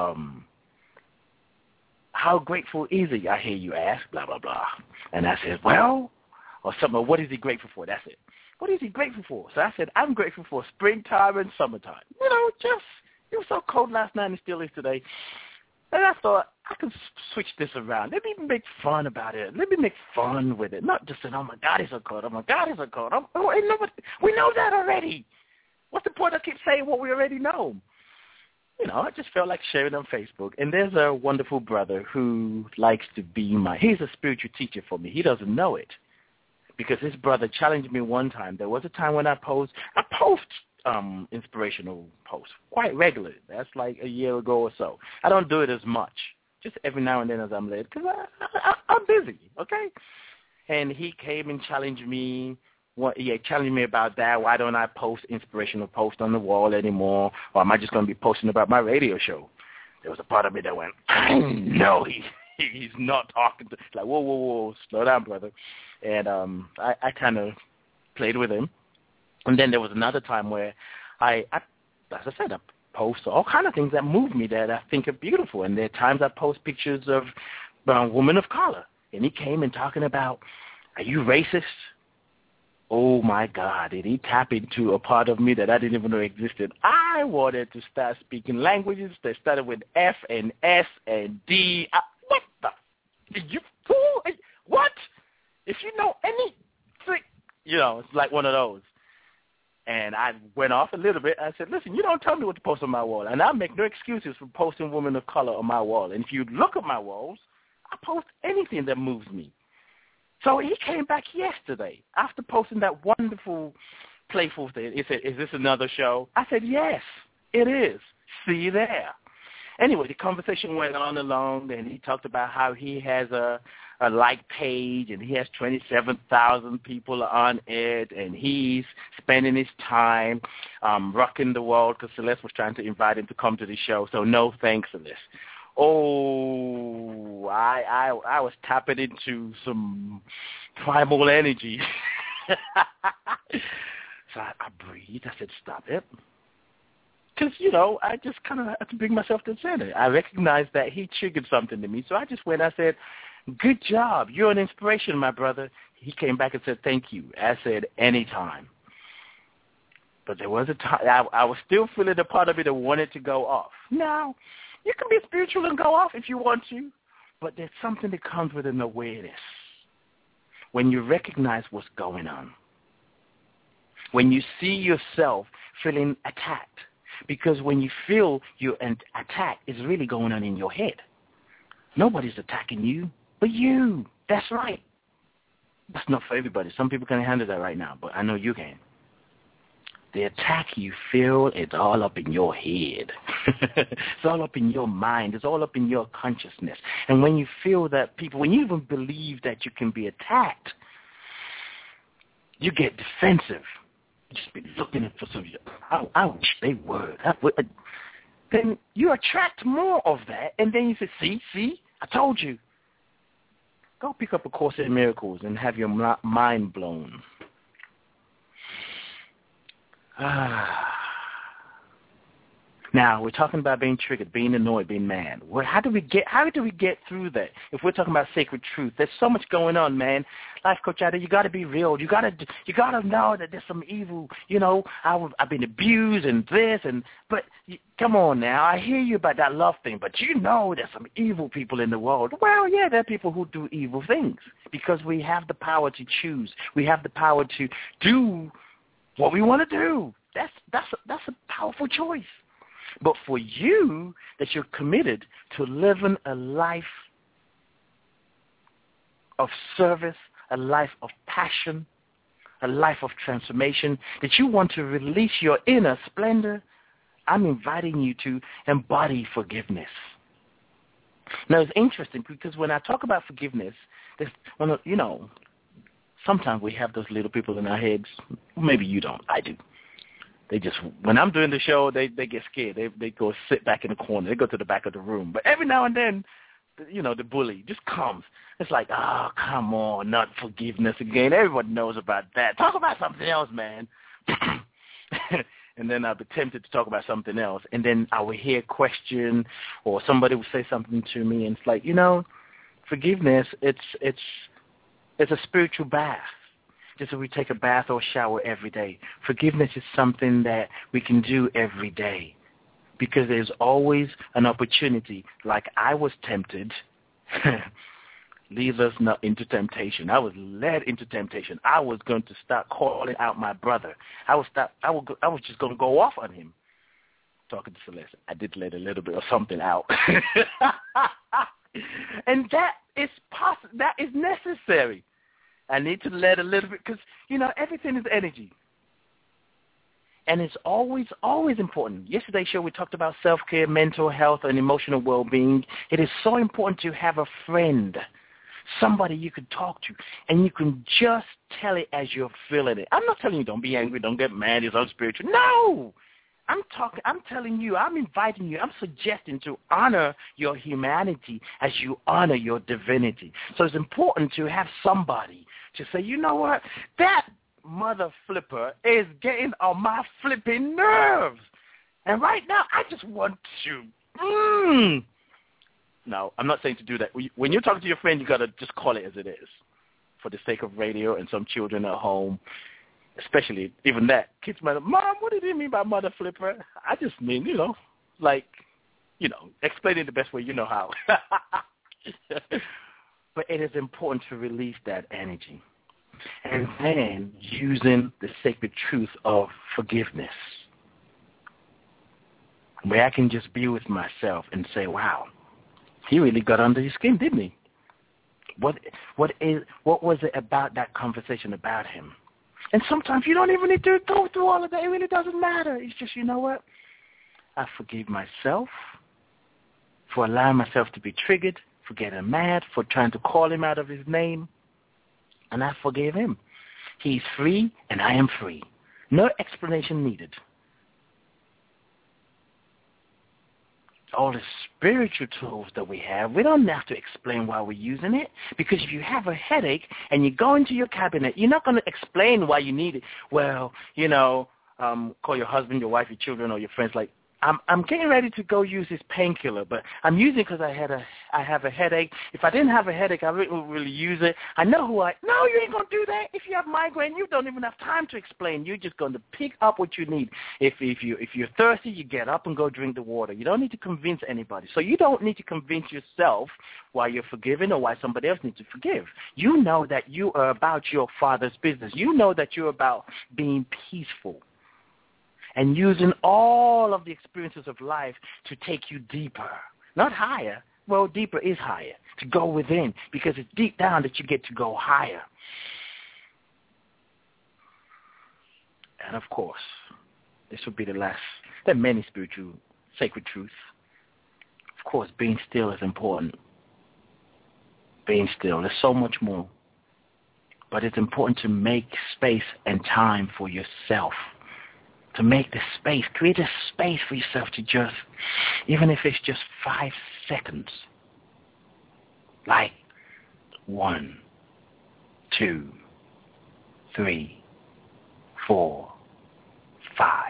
how grateful is he, I hear you ask, blah, blah, blah. And I said, well, or something, what is he grateful for? That's it. What is he grateful for? So I said, I'm grateful for springtime and summertime. It was so cold last night and it still is today. And I thought, I can switch this around. Let me make fun about it. Let me make fun with it. Not just saying, oh, my God, it's so cold. Oh, my God, it's so cold. We know that already. What's the point of keep saying what we already know? I just felt like sharing on Facebook. And there's a wonderful brother who likes to be he's a spiritual teacher for me. He doesn't know it because his brother challenged me one time. There was a time when I post inspirational posts quite regularly. That's like a year ago or so. I don't do it as much, just every now and then as I'm led because I'm busy, okay? And he came and challenged me. He challenged me about that. Why don't I post inspirational posts on the wall anymore? Or am I just going to be posting about my radio show? There was a part of me that went, I know he's not talking to, like, whoa, slow down, brother. And I kind of played with him. And then there was another time where I as I said, I post all kind of things that move me that I think are beautiful. And there are times I post pictures of women of color. And he came and talking about, are you racist? Oh, my God, did he tap into a part of me that I didn't even know existed? I wanted to start speaking languages that started with F and S and D. What the? Did you fool? What? If you know anything, it's like one of those. And I went off a little bit. I said, listen, you don't tell me what to post on my wall. And I make no excuses for posting women of color on my wall. And if you look at my walls, I post anything that moves me. So he came back yesterday after posting that wonderful, playful thing. He said, is this another show? I said, yes, it is. See you there. Anyway, the conversation went on along, and he talked about how he has a like page, and he has 27,000 people on it, and he's spending his time rocking the world because Celeste was trying to invite him to come to the show. So no thanks, Celeste. Oh, I was tapping into some primal energy. So I breathed. I said, stop it. Because, I just kind of had to bring myself to the center. I recognized that he triggered something to me. So I just went, I said, good job. You're an inspiration, my brother. He came back and said, thank you. I said, anytime. But there was a time, I was still feeling the part of it that wanted to go off. Now, you can be spiritual and go off if you want to, but there's something that comes with an awareness. When you recognize what's going on. When you see yourself feeling attacked. Because when you feel you're attacked, it's really going on in your head. Nobody's attacking you but you. That's right. That's not for everybody. Some people can't handle that right now, but I know you can. The attack you feel, it's all up in your head. It's all up in your mind. It's all up in your consciousness. And when you feel that when you even believe that you can be attacked, you get defensive. You just be looking for some, I wish they would. then you attract more of that. And then you say, see, I told you. Go pick up A Course in Miracles and have your mind blown. Now, we're talking about being triggered, being annoyed, being mad. Well, how do we get through that? If we're talking about sacred truth, there's so much going on, man. Life Coach Ada, you got to be real. You got to know that there's some evil. You know, I've been abused and this but come on now. I hear you about that love thing, but you know there's some evil people in the world. Well, yeah, there are people who do evil things because we have the power to choose. We have the power to do what we want to do. That's a powerful choice. But for you, that you're committed to living a life of service, a life of passion, a life of transformation, that you want to release your inner splendor, I'm inviting you to embody forgiveness. Now, it's interesting because when I talk about forgiveness, sometimes we have those little people in our heads. Maybe you don't. I do. They just, when I'm doing the show, they get scared. They go sit back in the corner. They go to the back of the room. But every now and then, the bully just comes. It's like, oh, come on, not forgiveness again. Everyone knows about that. Talk about something else, man. And then I'll be tempted to talk about something else. And then I will hear a question or somebody will say something to me. And it's like, forgiveness, it's a spiritual bath. Just so we take a bath or shower every day. Forgiveness is something that we can do every day because there's always an opportunity. Like I was tempted, lead us not into temptation. I was led into temptation. I was going to start calling out my brother. I was just going to go off on him. Talking to Celeste, I did let a little bit of something out. And that is possible. That is necessary. I need to let a little bit because, everything is energy. And it's always, always important. Yesterday's show we talked about self-care, mental health, and emotional well-being. It is so important to have a friend, somebody you can talk to, and you can just tell it as you're feeling it. I'm not telling you don't be angry, don't get mad, it's unspiritual. No! I'm telling you, I'm inviting you, I'm suggesting to honor your humanity as you honor your divinity. So it's important to have somebody to say, you know what, that mother flipper is getting on my flipping nerves. And right now, I just want to, No, I'm not saying to do that. When you're talking to your friend, you got to just call it as it is for the sake of radio and some children at home. Especially, even that, kids might have, Mom, what did you mean by mother flipper? I just mean, explain it the best way you know how. But it is important to release that energy. And then using the sacred truth of forgiveness, where I can just be with myself and say, wow, he really got under your skin, didn't he? What was it about that conversation about him? And sometimes you don't even need to go through all of that. It really doesn't matter. It's just, you know what? I forgive myself for allowing myself to be triggered, for getting mad, for trying to call him out of his name. And I forgave him. He's free, and I am free. No explanation needed. All the spiritual tools that we have, we don't have to explain why we're using it. Because if you have a headache and you go into your cabinet, you're not going to explain why you need it. Well, call your husband, your wife, your children, or your friends like, I'm getting ready to go use this painkiller, but I'm using it because I have a headache. If I didn't have a headache, I wouldn't really use it. I know No, you ain't going to do that. If you have migraine, you don't even have time to explain. You're just going to pick up what you need. If you're thirsty, you get up and go drink the water. You don't need to convince anybody. So you don't need to convince yourself why you're forgiving or why somebody else needs to forgive. You know that you are about your Father's business. You know that you're about being peaceful and using all of the experiences of life to take you deeper, not higher. Well, deeper is higher, to go within, because it's deep down that you get to go higher. And, of course, this will be the last. There are many spiritual, sacred truths. Of course, being still is important. Being still. There's so much more. But it's important to make space and time for yourself. to make this space. Create a space for yourself to just, even if it's just 5 seconds, like 1, 2, 3, 4, 5.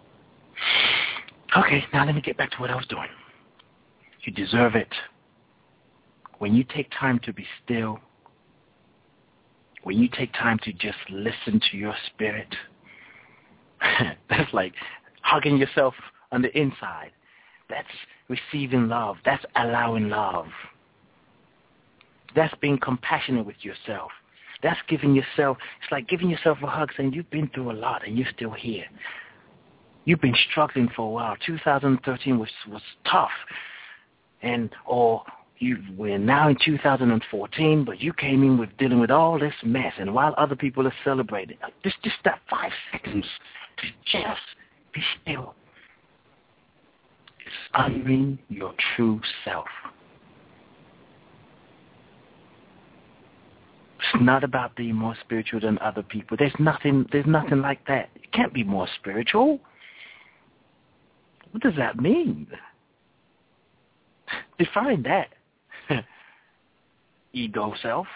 Okay, now let me get back to what I was doing. You deserve it. When you take time to be still, when you take time to just listen to your spirit, that's like hugging yourself on the inside. That's receiving love. That's allowing love. That's being compassionate with yourself. That's giving yourself, it's like giving yourself a hug saying you've been through a lot and you're still here. You've been struggling for a while. 2013 was tough. We're now in 2014, but you came in with dealing with all this mess, and while other people are celebrating, just that 5 seconds to just be still. It's honoring your true self. It's not about being more spiritual than other people. There's nothing like that. You can't be more spiritual. What does that mean? Define that. Ego self.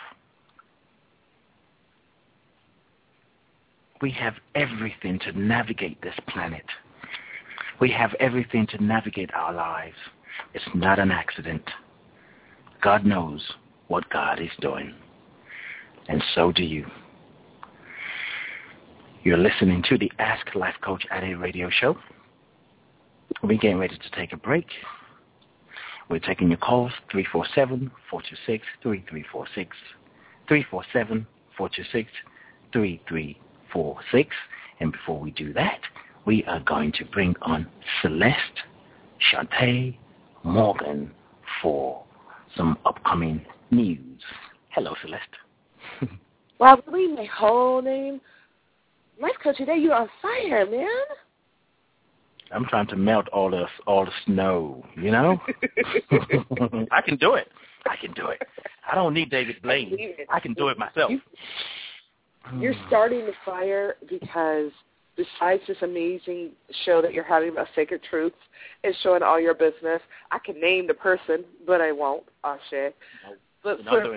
We have everything to navigate this planet. We have everything to navigate our lives. It's not an accident. God knows what God is doing. And so do you. You're listening to the Ask Life Coach Ade radio show. We're getting ready to take a break. We're taking your calls, 347-426-3346, 347-426-3346. And before we do that, we are going to bring on Celeste Shantae Morgan for some upcoming news. Hello, Celeste. Wow, really, my whole name? Life Coach today, you're on fire, man. I'm trying to melt all the snow, you know? I can do it. I don't need David Blaine. I can do it myself. You're starting the fire because besides this amazing show that you're having about Sacred Truths and showing all your business, I can name the person, but I won't. Ashe. But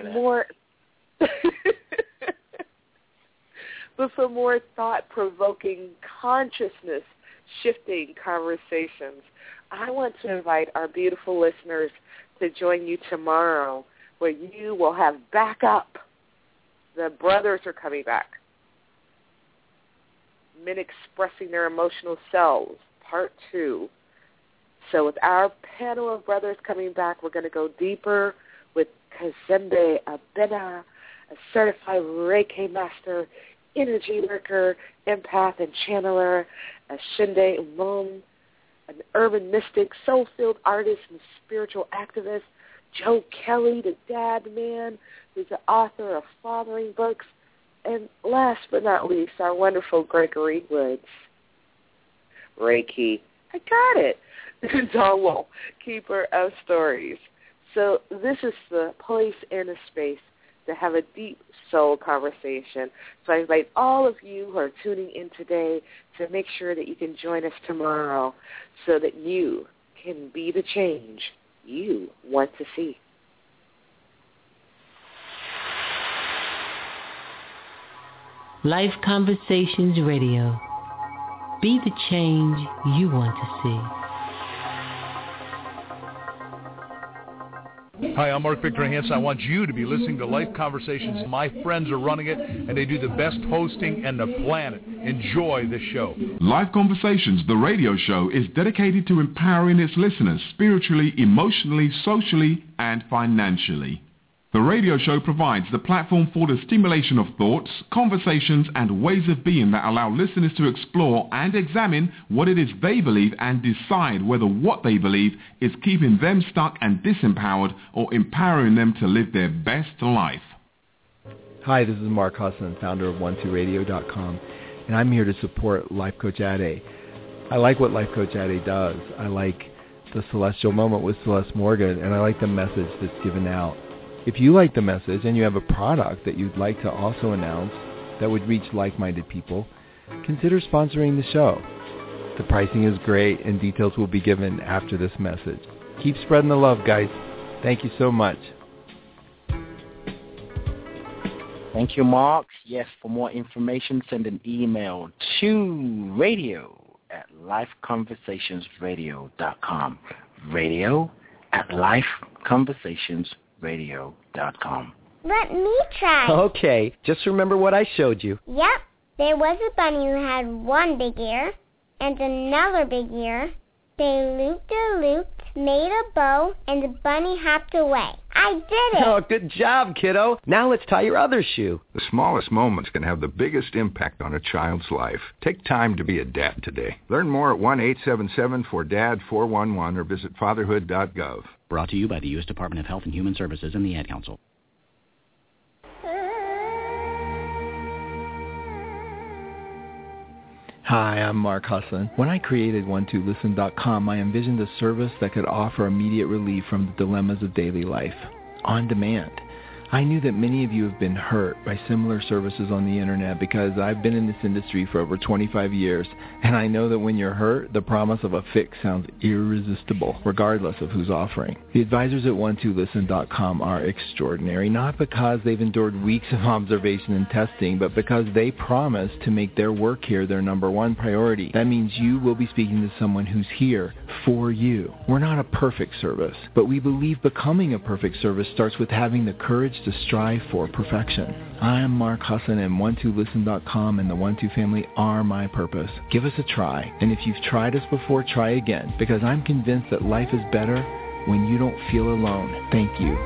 for more thought-provoking consciousness shifting conversations, I want to invite our beautiful listeners to join you tomorrow where you will have backup. The brothers are coming back. Men expressing their emotional selves, part 2. So with our panel of brothers coming back, we're going to go deeper with Kazembe Abena, a certified Reiki master, energy worker, empath, and channeler, Shinde Umum, an urban mystic, soul-filled artist, and spiritual activist, Joe Kelly, the dad man, who's the author of fathering books, and last but not least, our wonderful Gregory Woods. Reiki, I got it. Dawo, keeper of stories. So this is the place and the space to have a deep soul conversation. So I invite all of you who are tuning in today to make sure that you can join us tomorrow so that you can be the change you want to see. Life Conversations Radio. Be the change you want to see. Hi, I'm Mark Victor Hansen. I want you to be listening to Life Conversations. My friends are running it, and they do the best hosting on the planet. Enjoy this show. Life Conversations, the radio show, is dedicated to empowering its listeners spiritually, emotionally, socially, and financially. The radio show provides the platform for the stimulation of thoughts, conversations, and ways of being that allow listeners to explore and examine what it is they believe and decide whether what they believe is keeping them stuck and disempowered or empowering them to live their best life. Hi, this is Mark Husson, founder of 12radio.com, and I'm here to support Life Coach Ade. I like what Life Coach Ade does. I like the Celestial Moment with Celeste Morgan, and I like the message that's given out. If you like the message and you have a product that you'd like to also announce that would reach like-minded people, consider sponsoring the show. The pricing is great, and details will be given after this message. Keep spreading the love, guys. Thank you so much. Thank you, Mark. Yes, for more information, send an email to radio@lifeconversationsradio.com. radio@lifeconversationsradio.com. Let me try. Okay, just remember what I showed you. Yep. There was a bunny who had one big ear and another big ear. They looped-a-looped, made a bow, and the bunny hopped away. I did it! Oh, good job, kiddo. Now let's tie your other shoe. The smallest moments can have the biggest impact on a child's life. Take time to be a dad today. Learn more at 1-877-4DAD-411 or visit fatherhood.gov. Brought to you by the U.S. Department of Health and Human Services and the Ad Council. Hi, I'm Mark Husson. When I created one2listen.com, I envisioned a service that could offer immediate relief from the dilemmas of daily life, on demand. I knew that many of you have been hurt by similar services on the internet because I've been in this industry for over 25 years, and I know that when you're hurt, the promise of a fix sounds irresistible, regardless of who's offering. The advisors at one2listen.com are extraordinary, not because they've endured weeks of observation and testing, but because they promise to make their work here their number one priority. That means you will be speaking to someone who's here for you. We're not a perfect service, but we believe becoming a perfect service starts with having the courage to strive for perfection. I'm Mark Husson, and one2listen.com and the One2 family are my purpose. Give us a try, and if you've tried us before, try again, because I'm convinced that life is better when you don't feel alone. Thank you.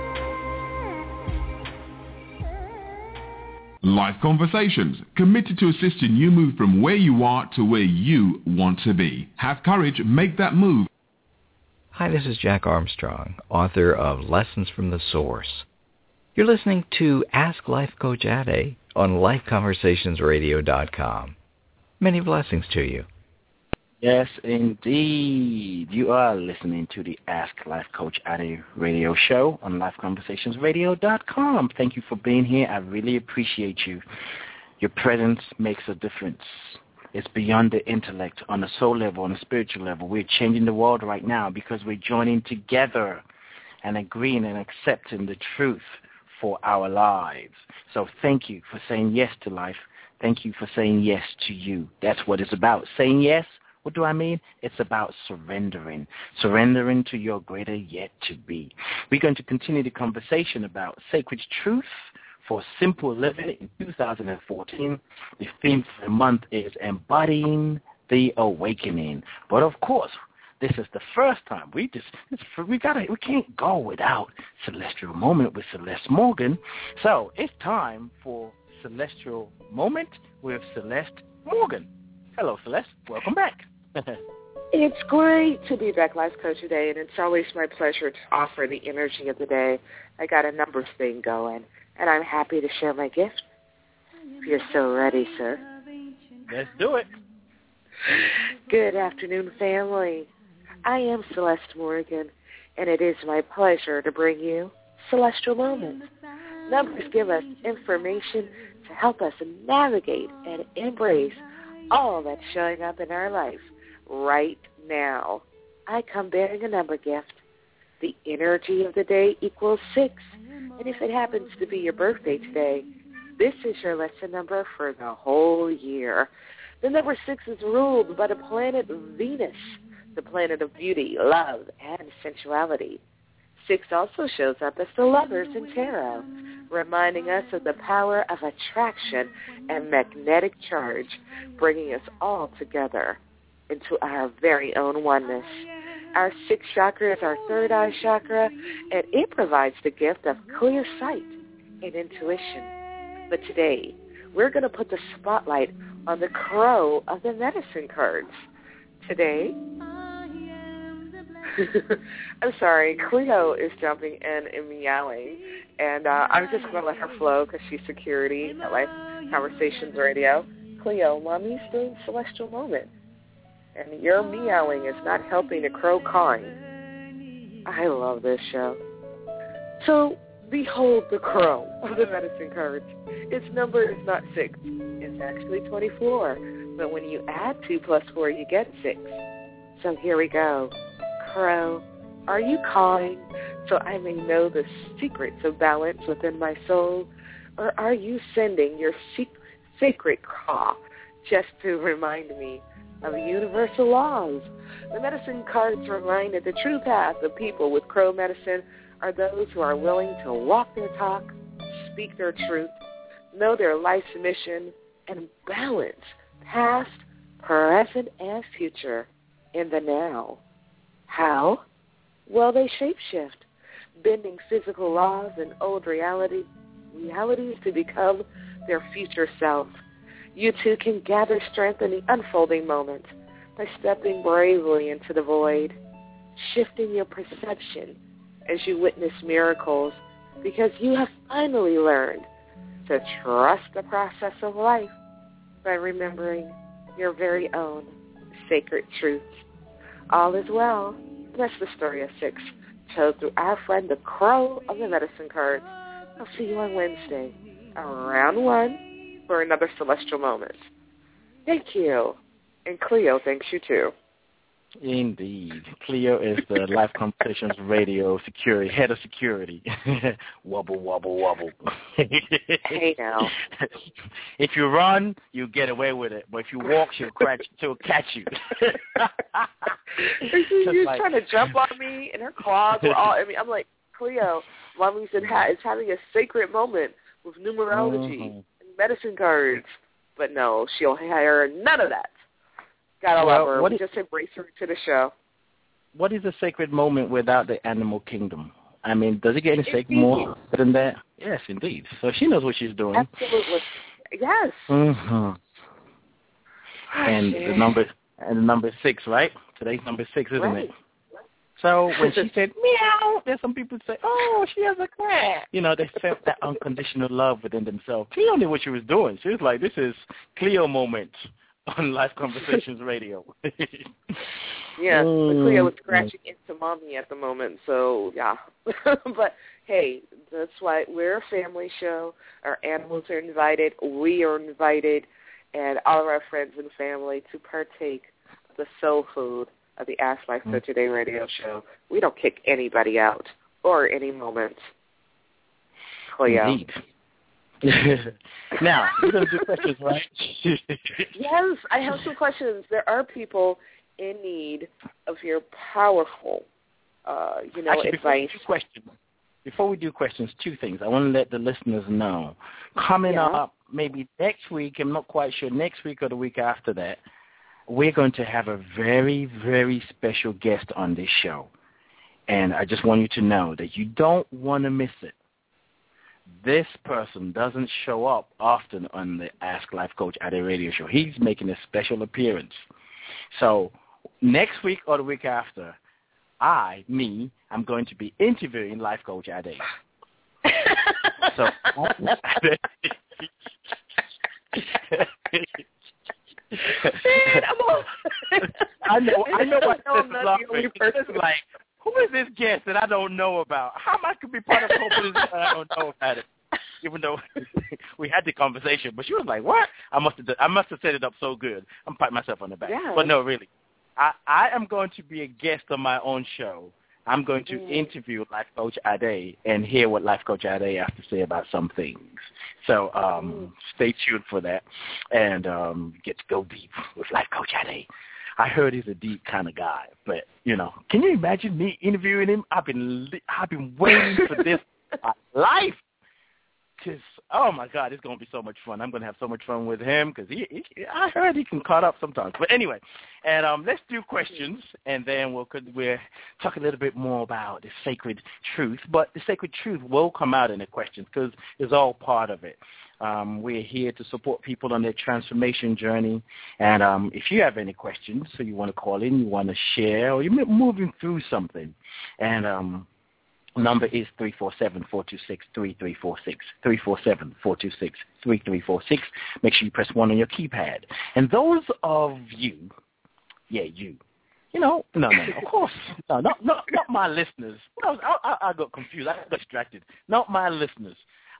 Life Conversations, committed to assisting you move from where you are to where you want to be. Have courage, make that move. Hi, this is Jack Armstrong, author of Lessons from the Source. You're listening to Ask Life Coach Ade on lifeconversationsradio.com. Many blessings to you. Yes, indeed. You are listening to the Ask Life Coach Ade radio show on lifeconversationsradio.com. Thank you for being here. I really appreciate you. Your presence makes a difference. It's beyond the intellect, on a soul level, on a spiritual level. We're changing the world right now because we're joining together and agreeing and accepting the truth for our lives. So thank you for saying yes to life. Thank you for saying yes to you. That's what it's about. Saying yes, what do I mean? It's about surrendering. Surrendering to your greater yet to be. We're going to continue the conversation about sacred truth for simple living in 2014. The theme for the month is embodying the awakening. But of course, this is the first time we can't go without Celestial Moment with Celeste Morgan. So it's time for Celestial Moment with Celeste Morgan. Hello, Celeste. Welcome back. It's great to be back, Life Coach, today, and it's always my pleasure to offer the energy of the day. I got a numbers thing going, and I'm happy to share my gift. If you're so ready, sir. Let's do it. Good afternoon, family. I am Celeste Morgan, and it is my pleasure to bring you Celestial Moments. Numbers give us information to help us navigate and embrace all that's showing up in our life right now. I come bearing a number gift. The energy of the day equals 6, and if it happens to be your birthday today, this is your lesson number for the whole year. The number 6 is ruled by the planet Venus, the planet of beauty, love, and sensuality. 6 also shows up as the Lovers in tarot, reminding us of the power of attraction and magnetic charge, bringing us all together into our very own oneness. Our 6th chakra is our third eye chakra, and it provides the gift of clear sight and intuition. But today, we're going to put the spotlight on the crow of the medicine cards. Today, I'm sorry, Cleo is jumping in and meowing, and I'm just going to let her flow because she's security at Life Conversations Radio. Cleo, Mommy's doing Celestial Moment, and your meowing is not helping the crow cawing. I love this show. So, behold the crow of the medicine cards. Its number is not 6. It's actually 24. But when you add 2 plus 4, you get 6. So here we go. Crow, are you calling so I may know the secrets of balance within my soul? Or are you sending your sacred caw just to remind me of universal laws? The medicine cards remind that the true path of people with crow medicine are those who are willing to walk their talk, speak their truth, know their life's mission, and balance past, present, and future in the now. How? Well, they shapeshift, bending physical laws and old realities to become their future self. You too can gather strength in the unfolding moment by stepping bravely into the void, shifting your perception as you witness miracles, because you have finally learned to trust the process of life by remembering your very own sacred truths. All is well. That's the story of 6, told through our friend the Crow of the Medicine Cards. I'll see you on Wednesday, around 1, for another celestial moment. Thank you. And Cleo thanks you too. Indeed. Cleo is the Life Conversations Radio head of security. Wobble, wobble, wobble. Hey now. If you run, you get away with it. But if you walk, she'll catch you. She's trying to jump on me, and her claws were all, I'm like, Cleo, Mommy's is having a sacred moment with numerology and medicine cards. But no, she'll hire none of that. Gotta love her. We just embrace her to the show. What is a sacred moment without the animal kingdom? I mean, does it get any sacred more than that? Yes, indeed. So she knows what she's doing. Absolutely. Yes. Mm-hmm. And the number 6, right? Today's number 6, isn't it? So when she said meow, there's some people say, oh, she has a cat. You know, they felt that unconditional love within themselves. Cleo knew what she was doing. She was like, this is Cleo moment on Life Conversations Radio. Yeah, Cleo was scratching into Mommy at the moment, so yeah. But hey, that's why we're a family show. Our animals are invited, we are invited, and all of our friends and family to partake of the soul food of the Ask Life Coach Today radio show. We don't kick anybody out or any moment. Cleo. Indeed. Now, we're going to do questions, right? Yes, I have some questions. There are people in need of your powerful, advice. Before we do questions, 2 things. I want to let the listeners know. Coming up, maybe next week, I'm not quite sure, next week or the week after that, we're going to have a very, very special guest on this show. And I just want you to know that you don't want to miss it. This person doesn't show up often on the Ask Life Coach Ade radio show. He's making a special appearance. So next week or the week after, I'm going to be interviewing Life Coach Ade. So I know what this is offering. It's like, who is this guest that I don't know about? How am I could be part of this that I don't know about it? Even though we had the conversation, but she was like, "What? I must have set it up so good." I'm patting myself on the back. Yeah. But no, really, I am going to be a guest on my own show. I'm going to interview Life Coach Ade and hear what Life Coach Ade has to say about some things. So stay tuned for that, and get to go deep with Life Coach Ade. I heard he's a deep kind of guy, but can you imagine me interviewing him? I've been waiting for this my life. Cause, oh my God, it's gonna be so much fun. I'm gonna have so much fun with him because I heard he can cut up sometimes. But anyway, and let's do questions, and then we'll talk a little bit more about the sacred truth. But the sacred truth will come out in the questions because it's all part of it. We're here to support people on their transformation journey. And if you have any questions, so you want to call in, you want to share, or you're moving through something, and number is 347-426-3346, 347-426-3346. Make sure you press 1 on your keypad. And those of you, no, of course, no, not my listeners. I got confused. I got distracted. Not my listeners.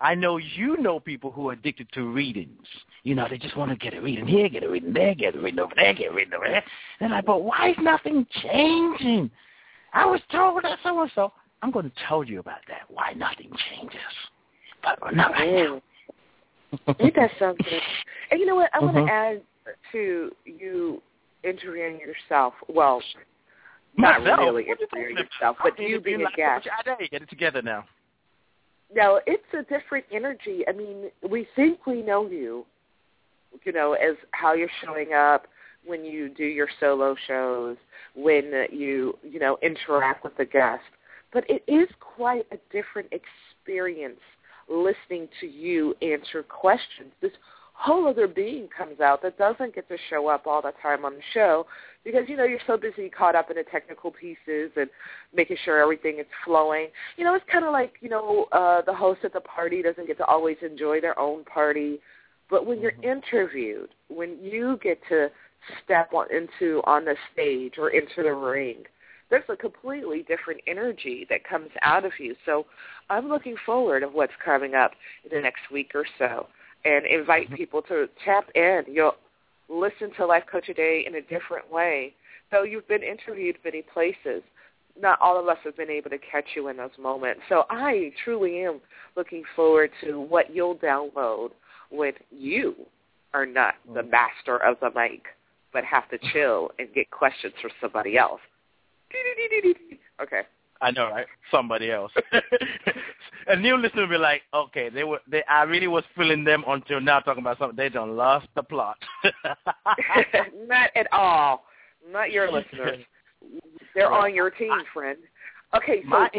I know you know people who are addicted to readings. You know, they just want to get a reading here, get a reading there, get a reading over there, get a reading over there. They're like, but why is nothing changing? I was told that so-and-so. I'm going to tell you about that, why nothing changes. But not right now. Ain't that something? And you know what? I want to add to you interviewing yourself. Well, not really interviewing yourself, but you being a guest. Get it together now. No, it's a different energy. I mean, we think we know you, you know, as how you're showing up when you do your solo shows, when you know, interact with the guest. But it is quite a different experience listening to you answer questions. This whole other being comes out that doesn't get to show up all the time on the show because, you know, you're so busy caught up in the technical pieces and making sure everything is flowing. You know, it's kind of like, you know, the host at the party doesn't get to always enjoy their own party. But when you're interviewed, when you get to step on the stage or into the ring, there's a completely different energy that comes out of you. So I'm looking forward to what's coming up in the next week or so and invite people to tap in. You'll listen to Life Coach a Day in a different way. Though you've been interviewed many places, not all of us have been able to catch you in those moments. So I truly am looking forward to what you'll download when you are not the master of the mic, but have to chill and get questions from somebody else. Okay. I know, right? Somebody else. A new listener will be like, okay, I really was feeling them until now talking about something. They done lost the plot. Not at all. Not your listeners. They're on your team, friend. Okay, so my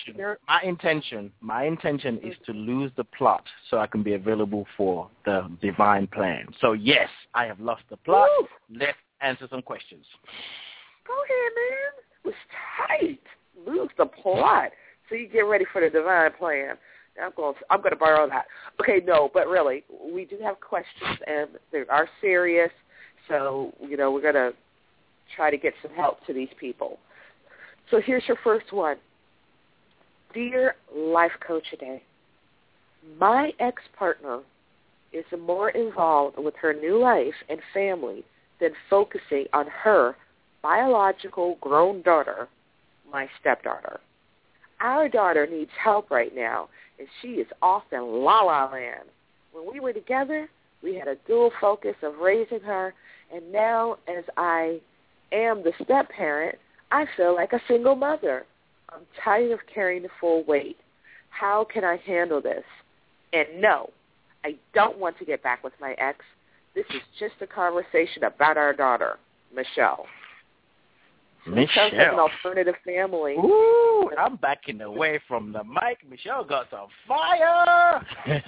intention is to lose the plot so I can be available for the divine plan. So yes, I have lost the plot. Woo! Let's answer some questions. Go ahead, man. It was tight. Lose the plot so you get ready for the divine plan. I'm going to borrow that. Okay, no, but really, we do have questions, and they are serious. So, you know, we're going to try to get some help to these people. So here's your first one. Dear Life Coach Today, my ex-partner is more involved with her new life and family than focusing on her biological grown daughter, my stepdaughter. Our daughter needs help right now, and she is off in la-la land. When we were together, we had a dual focus of raising her, and now as I am the step-parent, I feel like a single mother. I'm tired of carrying the full weight. How can I handle this? And no, I don't want to get back with my ex. This is just a conversation about our daughter, Michelle. Michelle has an alternative family. Ooh, I'm backing away from the mic. Michelle got some fire.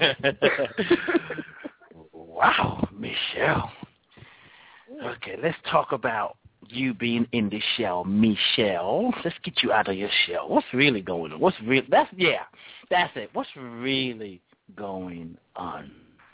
Wow, Michelle. Okay, let's talk about you being in the shell, Michelle. Let's get you out of your shell. What's really going on? That's it. What's really going on?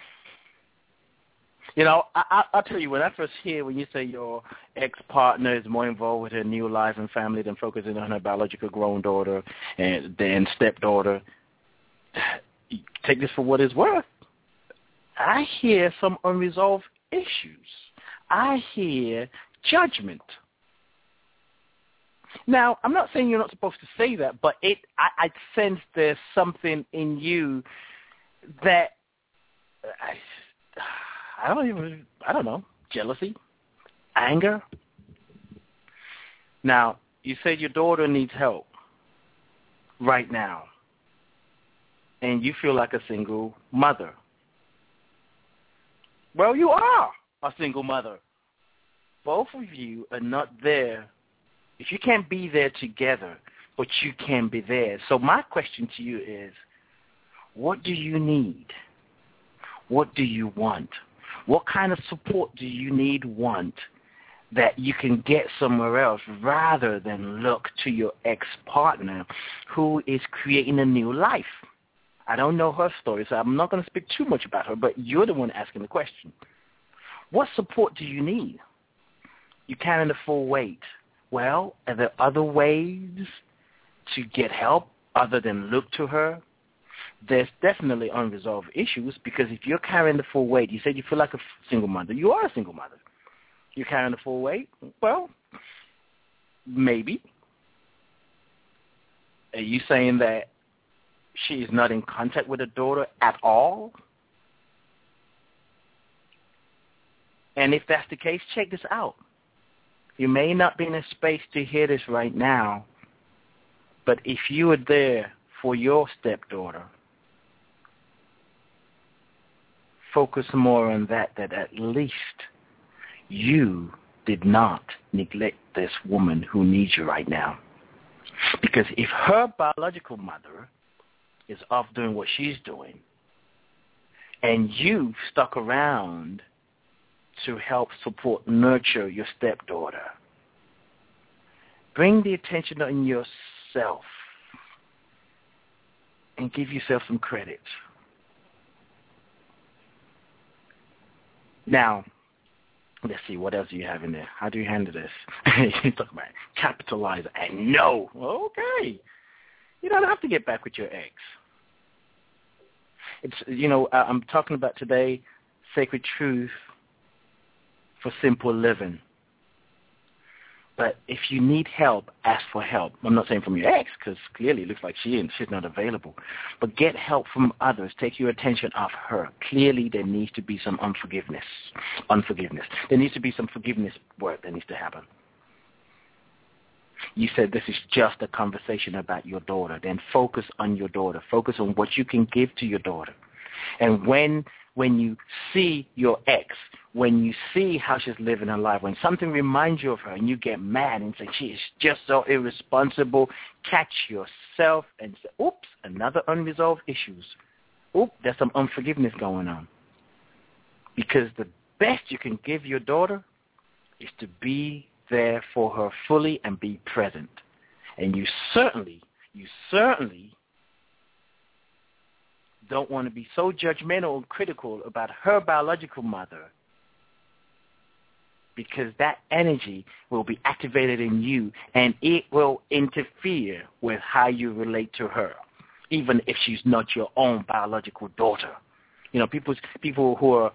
You know, I'll tell you, when I first hear when you say your ex-partner is more involved with her new life and family than focusing on her biological grown daughter and then stepdaughter, take this for what it's worth. I hear some unresolved issues. I hear judgment. Now, I'm not saying you're not supposed to say that, but I sense there's something in you that I don't know, jealousy, anger. Now, you said your daughter needs help right now, and you feel like a single mother. Well, you are a single mother. Both of you are not there. If you can't be there together, but you can be there. So my question to you is, what do you need? What do you want? What kind of support do you want that you can get somewhere else rather than look to your ex-partner who is creating a new life? I don't know her story, so I'm not going to speak too much about her, but you're the one asking the question. What support do you need? You carrying the full weight. Well, are there other ways to get help other than look to her? there's definitely unresolved issues, because if you're carrying the full weight, you said you feel like a single mother. You are a single mother. You're carrying the full weight? Well, maybe. Are you saying that she is not in contact with her daughter at all? And if that's the case, check this out. You may not be in a space to hear this right now, but if you were there for your stepdaughter, focus more on that at least you did not neglect this woman who needs you right now. Because if her biological mother is off doing what she's doing, and you've stuck around to help support, nurture your stepdaughter, bring the attention on yourself and give yourself some credit. Now, let's see, what else do you have in there? How do you handle this? You talk about capitalize and no. Okay. You don't have to get back with your ex. It's, I'm talking about today sacred truth for simple living. But if you need help, ask for help. I'm not saying from your ex, because clearly it looks like she's not available. But get help from others. Take your attention off her. Clearly there needs to be some unforgiveness. There needs to be some forgiveness work that needs to happen. You said this is just a conversation about your daughter. Then focus on your daughter. Focus on what you can give to your daughter. And when you see your ex, when you see how she's living her life, when something reminds you of her and you get mad and say, she is just so irresponsible, catch yourself and say, oops, another unresolved issues. Oops, there's some unforgiveness going on. Because the best you can give your daughter is to be there for her fully and be present. And you certainly don't want to be so judgmental and critical about her biological mother, because that energy will be activated in you and it will interfere with how you relate to her, even if she's not your own biological daughter. People who are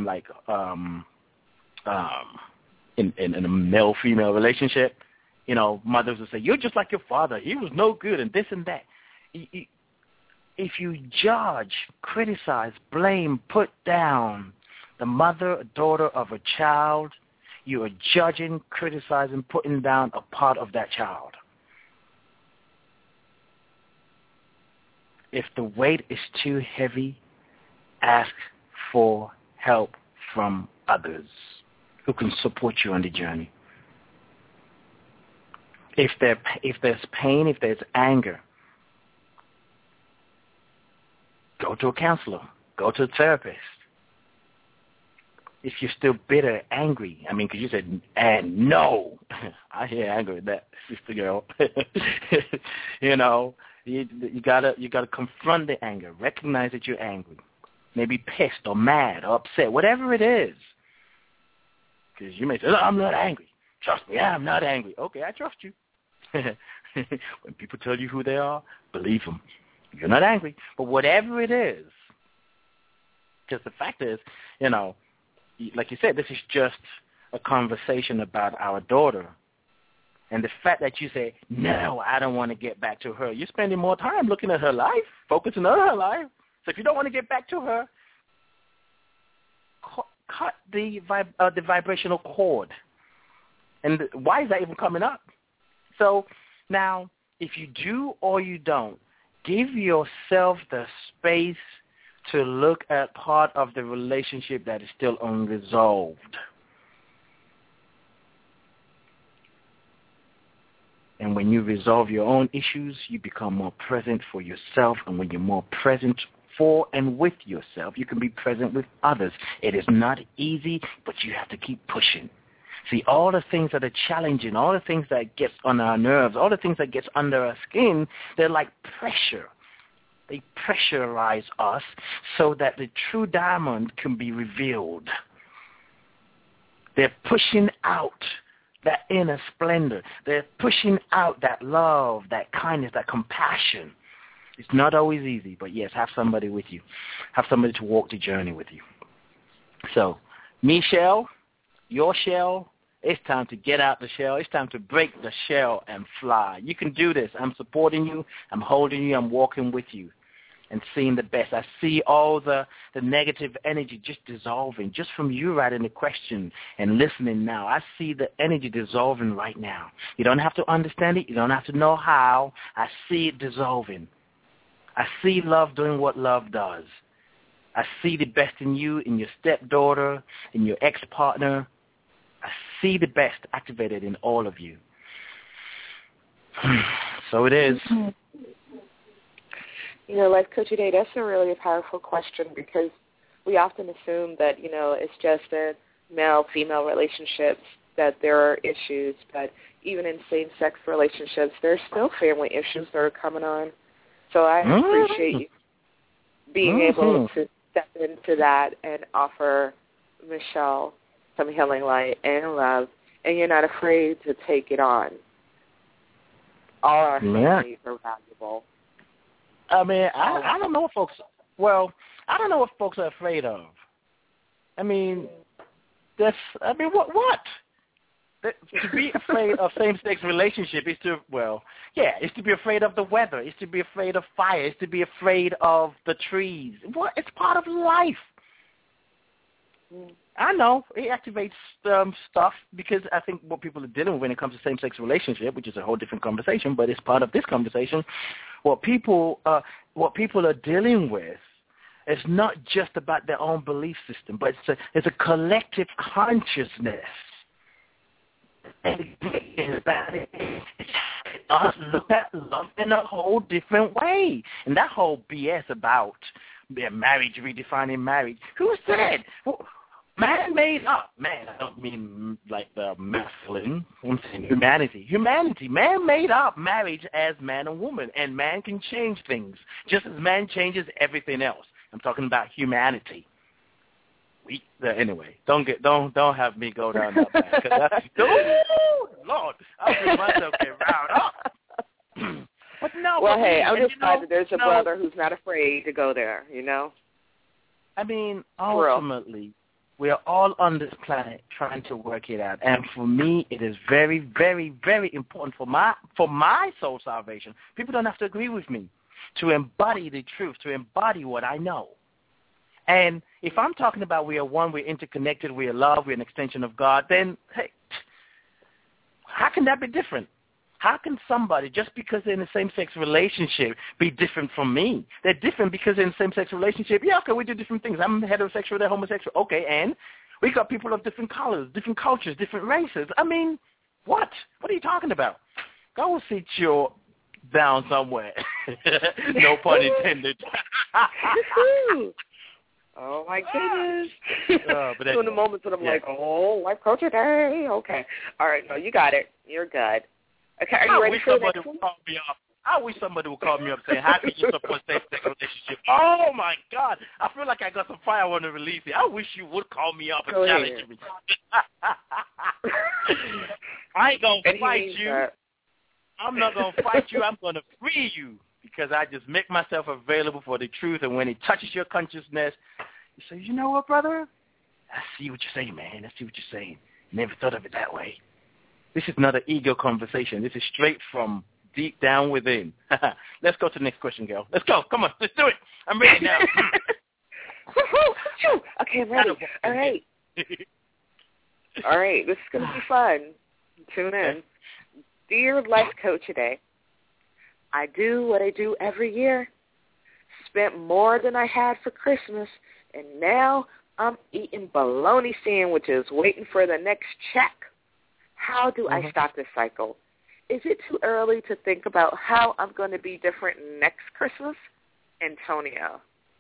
in a male-female relationship, mothers will say, you're just like your father. He was no good and this and that. If you judge, criticize, blame, put down the mother or daughter of a child, you are judging, criticizing, putting down a part of that child. If the weight is too heavy, ask for help from others who can support you on the journey. If there's pain, if there's anger, go to a counselor. Go to a therapist. If you're still bitter, angry, because you said, and no. I hear anger with that, sister girl. You gotta confront the anger. Recognize that you're angry. Maybe pissed or mad or upset, whatever it is. Because you may say, I'm not angry. Trust me, I'm not angry. Okay, I trust you. When people tell you who they are, believe them. You're not angry. But whatever it is, because the fact is, like you said, this is just a conversation about our daughter. And the fact that you say, no, I don't want to get back to her, you're spending more time looking at her life, focusing on her life. So if you don't want to get back to her, cut the vibrational cord. And why is that even coming up? So now, if you do or you don't, give yourself the space to look at part of the relationship that is still unresolved. And when you resolve your own issues, you become more present for yourself. And when you're more present for and with yourself, you can be present with others. It is not easy, but you have to keep pushing. See, all the things that are challenging, all the things that gets on our nerves, all the things that gets under our skin, they're like pressure. They pressurize us so that the true diamond can be revealed. They're pushing out that inner splendor. They're pushing out that love, that kindness, that compassion. It's not always easy, but yes, have somebody with you. Have somebody to walk the journey with you. So, Michelle, your shell, it's time to get out the shell. It's time to break the shell and fly. You can do this. I'm supporting you. I'm holding you. I'm walking with you and seeing the best. I see all the negative energy just dissolving just from you writing the question and listening now. I see the energy dissolving right now. You don't have to understand it. You don't have to know how. I see it dissolving. I see love doing what love does. I see the best in you, in your stepdaughter, in your ex-partner. I see the best activated in all of you. So it is. You know, Life Coach Today, that's a really powerful question because we often assume that, you know, it's just in male-female relationships that there are issues, but even in same-sex relationships, there's still family issues that are coming on. So I appreciate you being able to step into that and offer Michelle some healing light and love, and you're not afraid to take it on. All our families are valuable. I mean, I don't know what folks. Well, I don't know what folks are afraid of. I mean, what? To be afraid of same-sex relationship is to, it's to be afraid of the weather. It's to be afraid of fire. It's to be afraid of the trees. What? It's part of life. I know it activates stuff because I think what people are dealing with when it comes to same-sex relationship, which is a whole different conversation, but it's part of this conversation. What people are dealing with is not just about their own belief system, but it's a collective consciousness. And about it, us look at love in a whole different way, and that whole BS about marriage, redefining marriage. Who said? Man made up. Man, I don't mean like the masculine. I'm saying humanity. Man made up marriage as man and woman, and man can change things just as man changes everything else. I'm talking about humanity. Anyway, don't have me go down that path. That's, Lord, I feel myself get riled up. But no. Well, hey, I'm just glad that there's a brother who's not afraid to go there. You know. I mean, ultimately, we are all on this planet trying to work it out, and for me, it is very, very, very important for my soul salvation. People don't have to agree with me to embody the truth, to embody what I know. And if I'm talking about we are one, we're interconnected, we are love, we're an extension of God, then, hey, how can that be different? How can somebody, just because they're in a same-sex relationship, be different from me? They're different because they're in a same-sex relationship. Yeah, okay, we do different things. I'm heterosexual, they're homosexual. Okay, and we got people of different colors, different cultures, different races. I mean, what? What are you talking about? Go sit your down somewhere. No pun intended. Oh, my goodness. But so in the moments when I'm like, Life Coach Today. Okay. All right, no, you got it. You're good. Okay, are you ready for the next one? I wish somebody would call me up saying, how can you support same-sex relationship? Oh, my God. I feel like I got some fire I want to release it. I wish you would call me up and challenge me. I ain't going to fight you. I'm not going to fight you. I'm going to free you because I just make myself available for the truth. And when it touches your consciousness, you say, you know what, brother? I see what you're saying, man. I see what you're saying. Never thought of it that way. This is not an ego conversation. This is straight from deep down within. Let's go to the next question, girl. Let's go. Come on. Let's do it. I'm ready now. Okay, I'm ready. All right. All right. This is going to be fun. Tune in. Dear Life Coach Today, I do what I do every year. Spent more than I had for Christmas, and now I'm eating bologna sandwiches waiting for the next check. How do I stop this cycle? Is it too early to think about how I'm going to be different next Christmas? Antonio.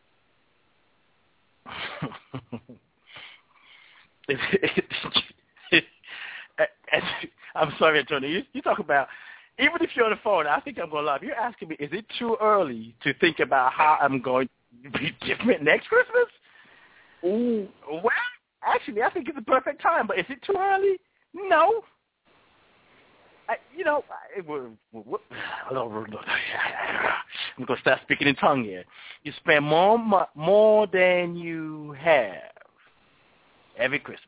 I'm sorry, Antonio. You talk about, even if you're on the phone, I think I'm going to laugh. You're asking me, is it too early to think about how I'm going to be different next Christmas? Ooh. Well, actually, I think it's the perfect time, but is it too early? No. I'm going to start speaking in tongue here. You spend more than you have every Christmas.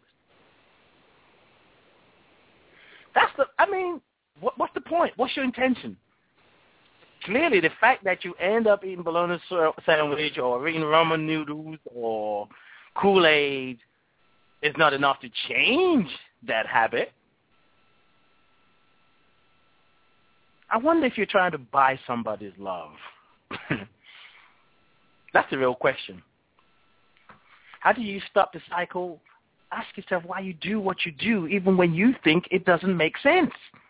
What's the point? What's your intention? Clearly, the fact that you end up eating bologna sandwich or eating ramen noodles or Kool-Aid is not enough to change that habit. I wonder if you're trying to buy somebody's love. That's the real question. How do you stop the cycle? Ask yourself why you do what you do, even when you think it doesn't make sense.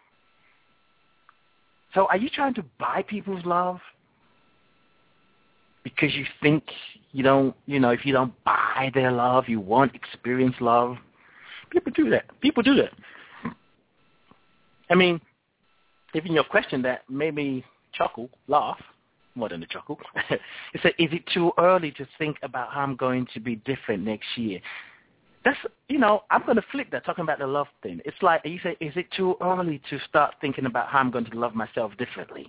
So are you trying to buy people's love? Because you think if you don't buy their love, you won't experience love. People do that. I mean, even your question that made me laugh, more than a chuckle. It said, is it too early to think about how I'm going to be different next year? That's, I'm going to flip that, talking about the love thing. It's like, you say, is it too early to start thinking about how I'm going to love myself differently?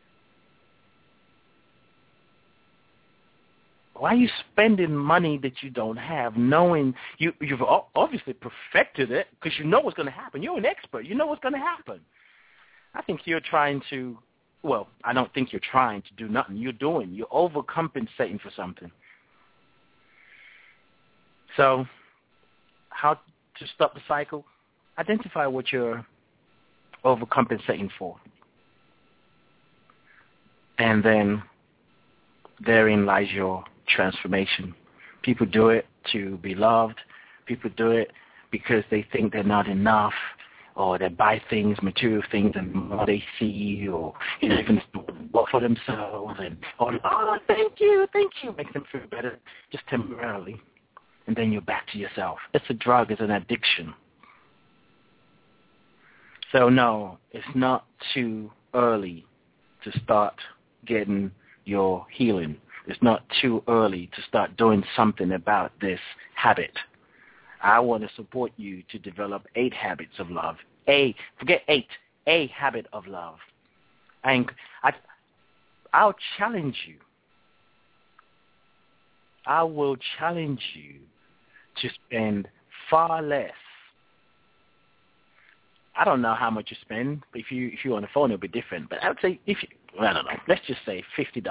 Why are you spending money that you don't have, knowing you've obviously perfected it because you know what's going to happen? You're an expert. You know what's going to happen. I think you're trying to, I don't think you're trying to do nothing. You're overcompensating for something. So how to stop the cycle? Identify what you're overcompensating for. And then therein lies your transformation. People do it to be loved. People do it because they think they're not enough, or they buy things, material things, and more they see, or even work for themselves, and thank you, makes them feel better just temporarily, and then you're back to yourself. It's a drug, it's an addiction. So no, it's not too early to start getting your healing. It's not too early to start doing something about this habit. I want to support you to develop 8 habits of love. Forget 8, a habit of love. I'll challenge you. I will challenge you to spend far less. I don't know how much you spend, but if you're on the phone, it'll be different. But I would say I don't know, let's just say $50.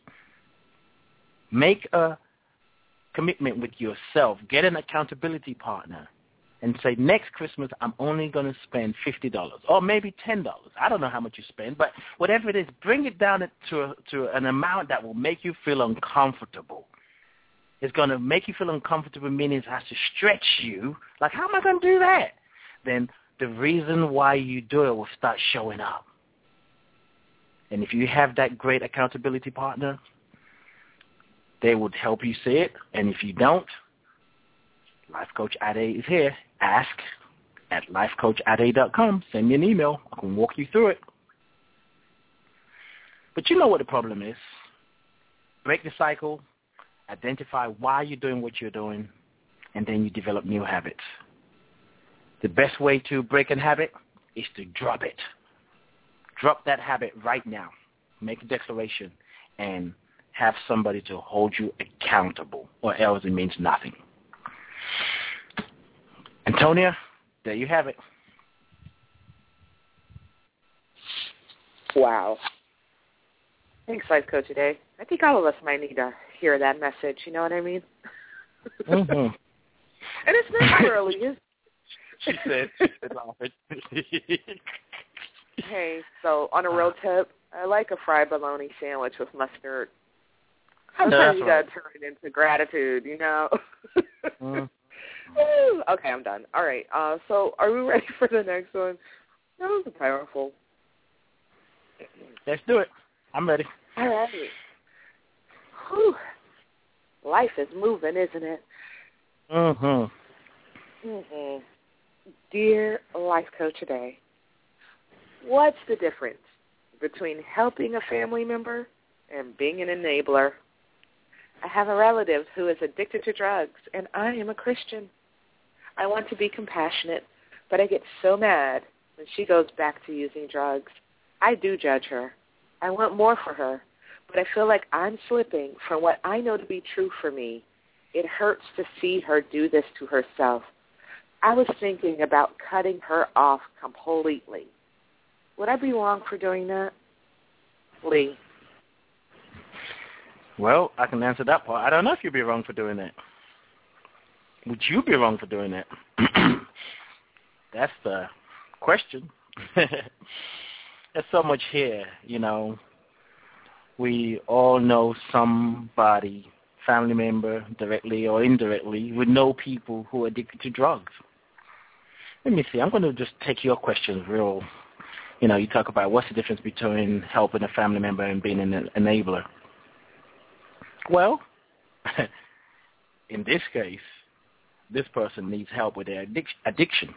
Make a commitment with yourself. Get an accountability partner and say, next Christmas, I'm only going to spend $50 or maybe $10. I don't know how much you spend, but whatever it is, bring it down to an amount that will make you feel uncomfortable. It's going to make you feel uncomfortable, meaning it has to stretch you. Like, how am I going to do that? Then the reason why you do it will start showing up. And if you have that great accountability partner, they would help you see it. And if you don't, Life Coach Ade is here. Ask at lifecoachade.com. Send me an email. I can walk you through it. But you know what the problem is. Break the cycle. Identify why you're doing what you're doing. And then you develop new habits. The best way to break a habit is to drop it. Drop that habit right now. Make a declaration and have somebody to hold you accountable, or else it means nothing. Antonia, there you have it. Wow. Thanks, Life Coach today. I think all of us might need to hear that message, you know what I mean? Mm-hmm. And it's not early, is it? She said, Hey, so on a real tip, I like a fried bologna sandwich with mustard. Sometimes you got to turn it into gratitude, you know? Okay, I'm done. All right, so are we ready for the next one? That was powerful. Let's do it. I'm ready. All right. Whew. Life is moving, isn't it? Mm-hmm. Dear Life Coach today, what's the difference between helping a family member and being an enabler? I have a relative who is addicted to drugs, and I am a Christian. I want to be compassionate, but I get so mad when she goes back to using drugs, I do judge her. I want more for her, but I feel like I'm slipping from what I know to be true for me. It hurts to see her do this to herself. I was thinking about cutting her off completely. Would I be wrong for doing that? Lee. Well, I can answer that part. I don't know if you'd be wrong for doing that. Would you be wrong for doing that? That's the question. There's so much here, you know. We all know somebody, family member, directly or indirectly, would know people who are addicted to drugs. Let me see. I'm going to just take your questions real. You know, you talk about what's the difference between helping a family member and being an enabler. Well, in this case, this person needs help with their addiction.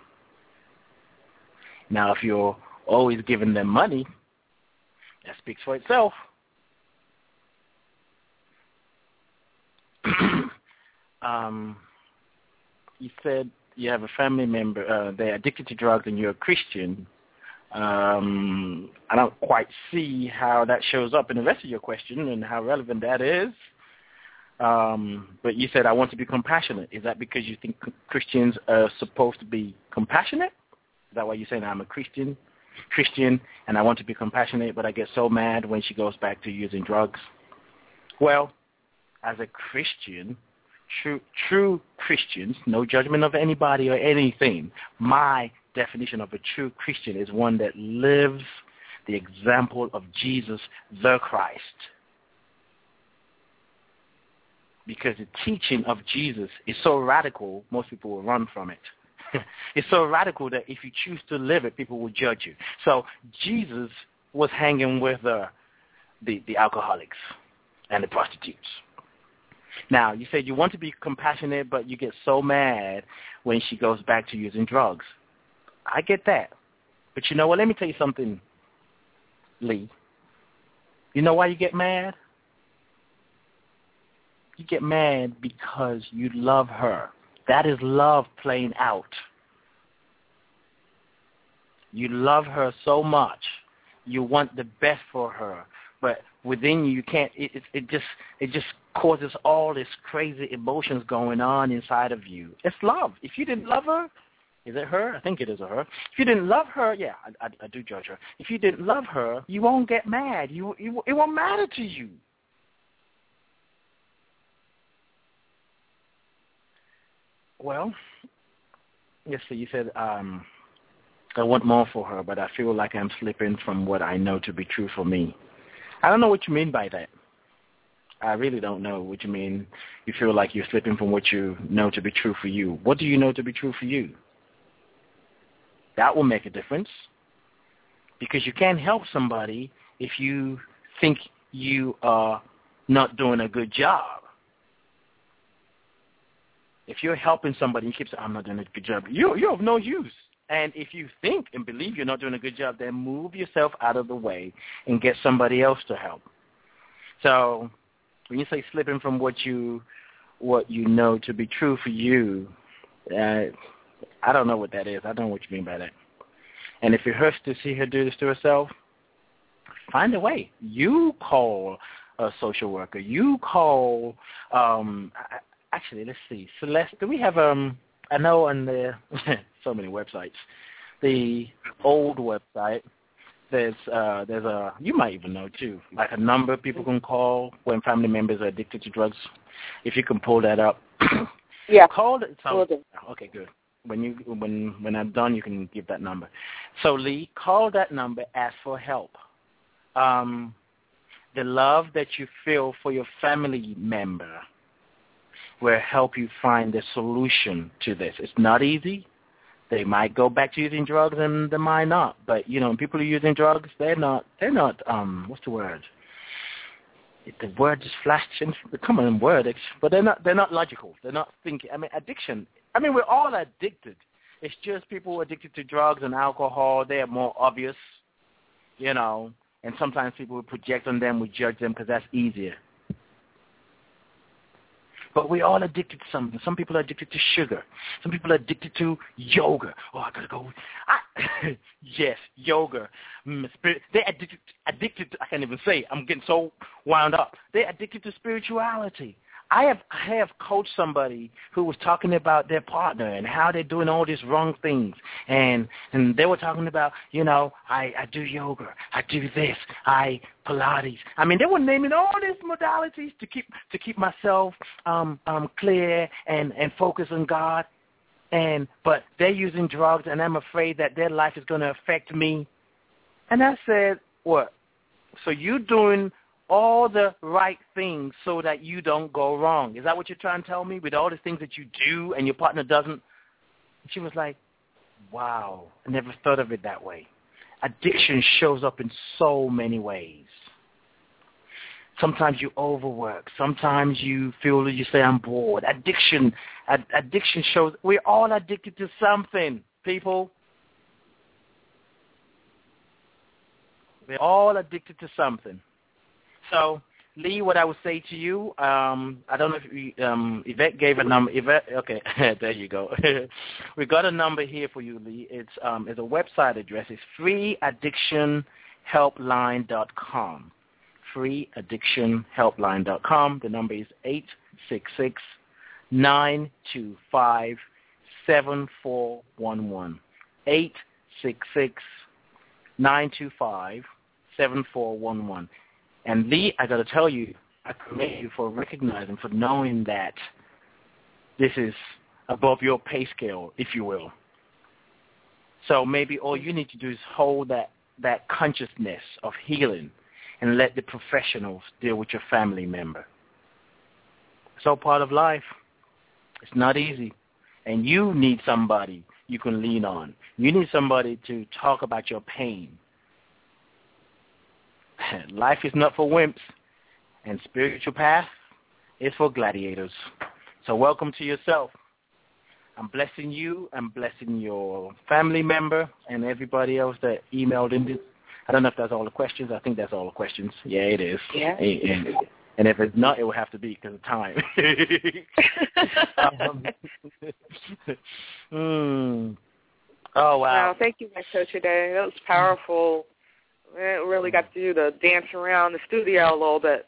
Now, if you're always giving them money, that speaks for itself. You said you have a family member, they're addicted to drugs and you're a Christian. I don't quite see how that shows up in the rest of your question and how relevant that is. But you said, I want to be compassionate. Is that because you think Christians are supposed to be compassionate? Is that why you're saying I'm a Christian, and I want to be compassionate, but I get so mad when she goes back to using drugs? Well, as a Christian, true Christians, no judgment of anybody or anything, my definition of a true Christian is one that lives the example of Jesus the Christ. Because the teaching of Jesus is so radical, most people will run from it. It's so radical that if you choose to live it, people will judge you. So Jesus was hanging with the alcoholics and the prostitutes. Now, you said you want to be compassionate, but you get so mad when she goes back to using drugs. I get that. But you know what? Let me tell you something, Lee. You know why you get mad? You get mad because you love her. That is love playing out. You love her so much. You want the best for her. But within you can't, it just causes all this crazy emotions going on inside of you. It's love. If you didn't love her, is it her? I think it is a her. If you didn't love her, yeah, I do judge her. If you didn't love her, you won't get mad. It won't matter to you. Well, yes, so you said I want more for her, but I feel like I'm slipping from what I know to be true for me. I don't know what you mean by that. I really don't know what you mean. You feel like you're slipping from what you know to be true for you. What do you know to be true for you? That will make a difference. Because you can't help somebody if you think you are not doing a good job. If you're helping somebody and you keep saying, I'm not doing a good job, you're of no use. And if you think and believe you're not doing a good job, then move yourself out of the way and get somebody else to help. So when you say slipping from what you know to be true for you, I don't know what that is. I don't know what you mean by that. And if it hurts to see her do this to herself, find a way. You call a social worker. You call, actually, let's see. Celeste, do we have, I know on the, so many websites, the old website, there's a, you might even know too, like a number people can call when family members are addicted to drugs. If you can pull that up. Yeah. Call it. Okay, good. When I'm done, you can give that number. So Lee, call that number, ask for help. The love that you feel for your family member will help you find the solution to this. It's not easy. They might go back to using drugs and they might not. But, you know, people who are using drugs, they're not, what's the word? The word just flashed in the common word, but they're not logical. They're not thinking. I mean, addiction. I mean, we're all addicted. It's just people who are addicted to drugs and alcohol, they are more obvious, you know, and sometimes people will project on them, we judge them because that's easier. But we're all addicted to something. Some people are addicted to sugar. Some people are addicted to yoga. Oh, I got to go. Yes, yoga. They're addicted to, I can't even say, I'm getting so wound up. They're addicted to spirituality. I have coached somebody who was talking about their partner and how they're doing all these wrong things. And they were talking about, I do yoga, I do this, I Pilates. I mean, they were naming all these modalities to keep myself clear and focused on God. But they're using drugs, and I'm afraid that their life is going to affect me. And I said, what? So you're doing all the right things so that you don't go wrong. Is that what you're trying to tell me? With all the things that you do and your partner doesn't? She was like, wow, I never thought of it that way. Addiction shows up in so many ways. Sometimes you overwork. Sometimes you feel that you say, I'm bored. Addiction shows, we're all addicted to something, people. We're all addicted to something. So, Lee, what I would say to you, I don't know if Yvette gave a number. Yvette, okay, there you go. We got a number here for you, Lee. It's a website address. It's freeaddictionhelpline.com. freeaddictionhelpline.com. The number is 866-925-7411. 866-925-7411. And Lee, I got to tell you, I commend you for recognizing, for knowing that this is above your pay scale, if you will. So maybe all you need to do is hold that consciousness of healing and let the professionals deal with your family member. It's all part of life. It's not easy. And you need somebody you can lean on. You need somebody to talk about your pain. Life is not for wimps, and spiritual path is for gladiators. So welcome to yourself. I'm blessing you. I'm blessing your family member and everybody else that emailed in. I don't know if that's all the questions. I think that's all the questions. Yeah, it is. Yeah. And if it's not, it will have to be because of time. Oh, wow. Wow, thank you, my coach, today. That was powerful. It really got you to dance around the studio a little bit.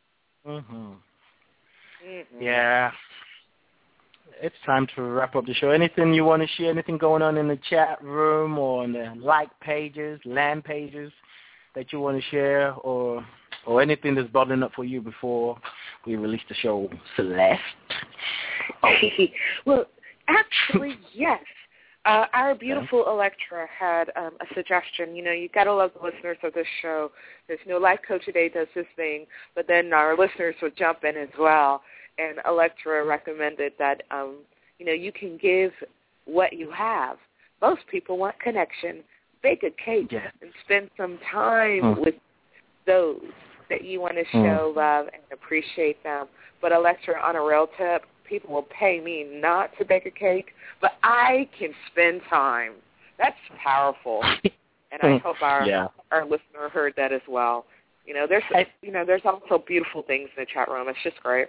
Yeah. It's time to wrap up the show. Anything you want to share? Anything going on in the chat room or on the like pages, land pages that you want to share, or anything that's bubbling up for you before we release the show, Celeste? Oh. Well, actually, yes. Our beautiful Electra had a suggestion. You got to love the listeners of this show. There's Life Coach Today does his thing, but then our listeners would jump in as well. And Electra recommended that, you can give what you have. Most people want connection. Bake a cake and spend some time with those that you want to show love and appreciate them. But Electra, on a real tip, people will pay me not to bake a cake, but I can spend time. That's powerful, and I hope our listener heard that as well. There's also beautiful things in the chat room. It's just great.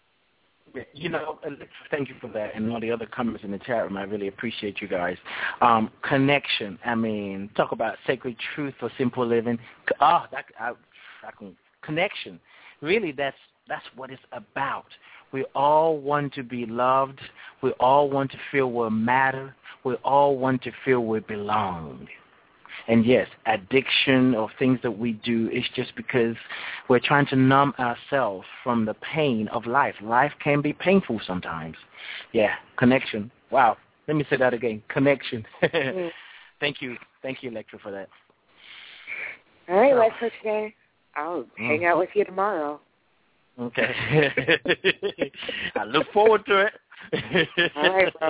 Thank you for that, and all the other comments in the chat room. I really appreciate you guys. Connection. I mean, talk about sacred truth for simple living. Connection. Really, that's what it's about. We all want to be loved. We all want to feel we matter. We all want to feel we belong. And yes, addiction or things that we do is just because we're trying to numb ourselves from the pain of life. Life can be painful sometimes. Yeah, connection. Wow. Let me say that again. Connection. Thank you. Thank you, Electra, for that. All right, Life Coach today. I'll hang out with you tomorrow. Okay. I look forward to it. All right, bro.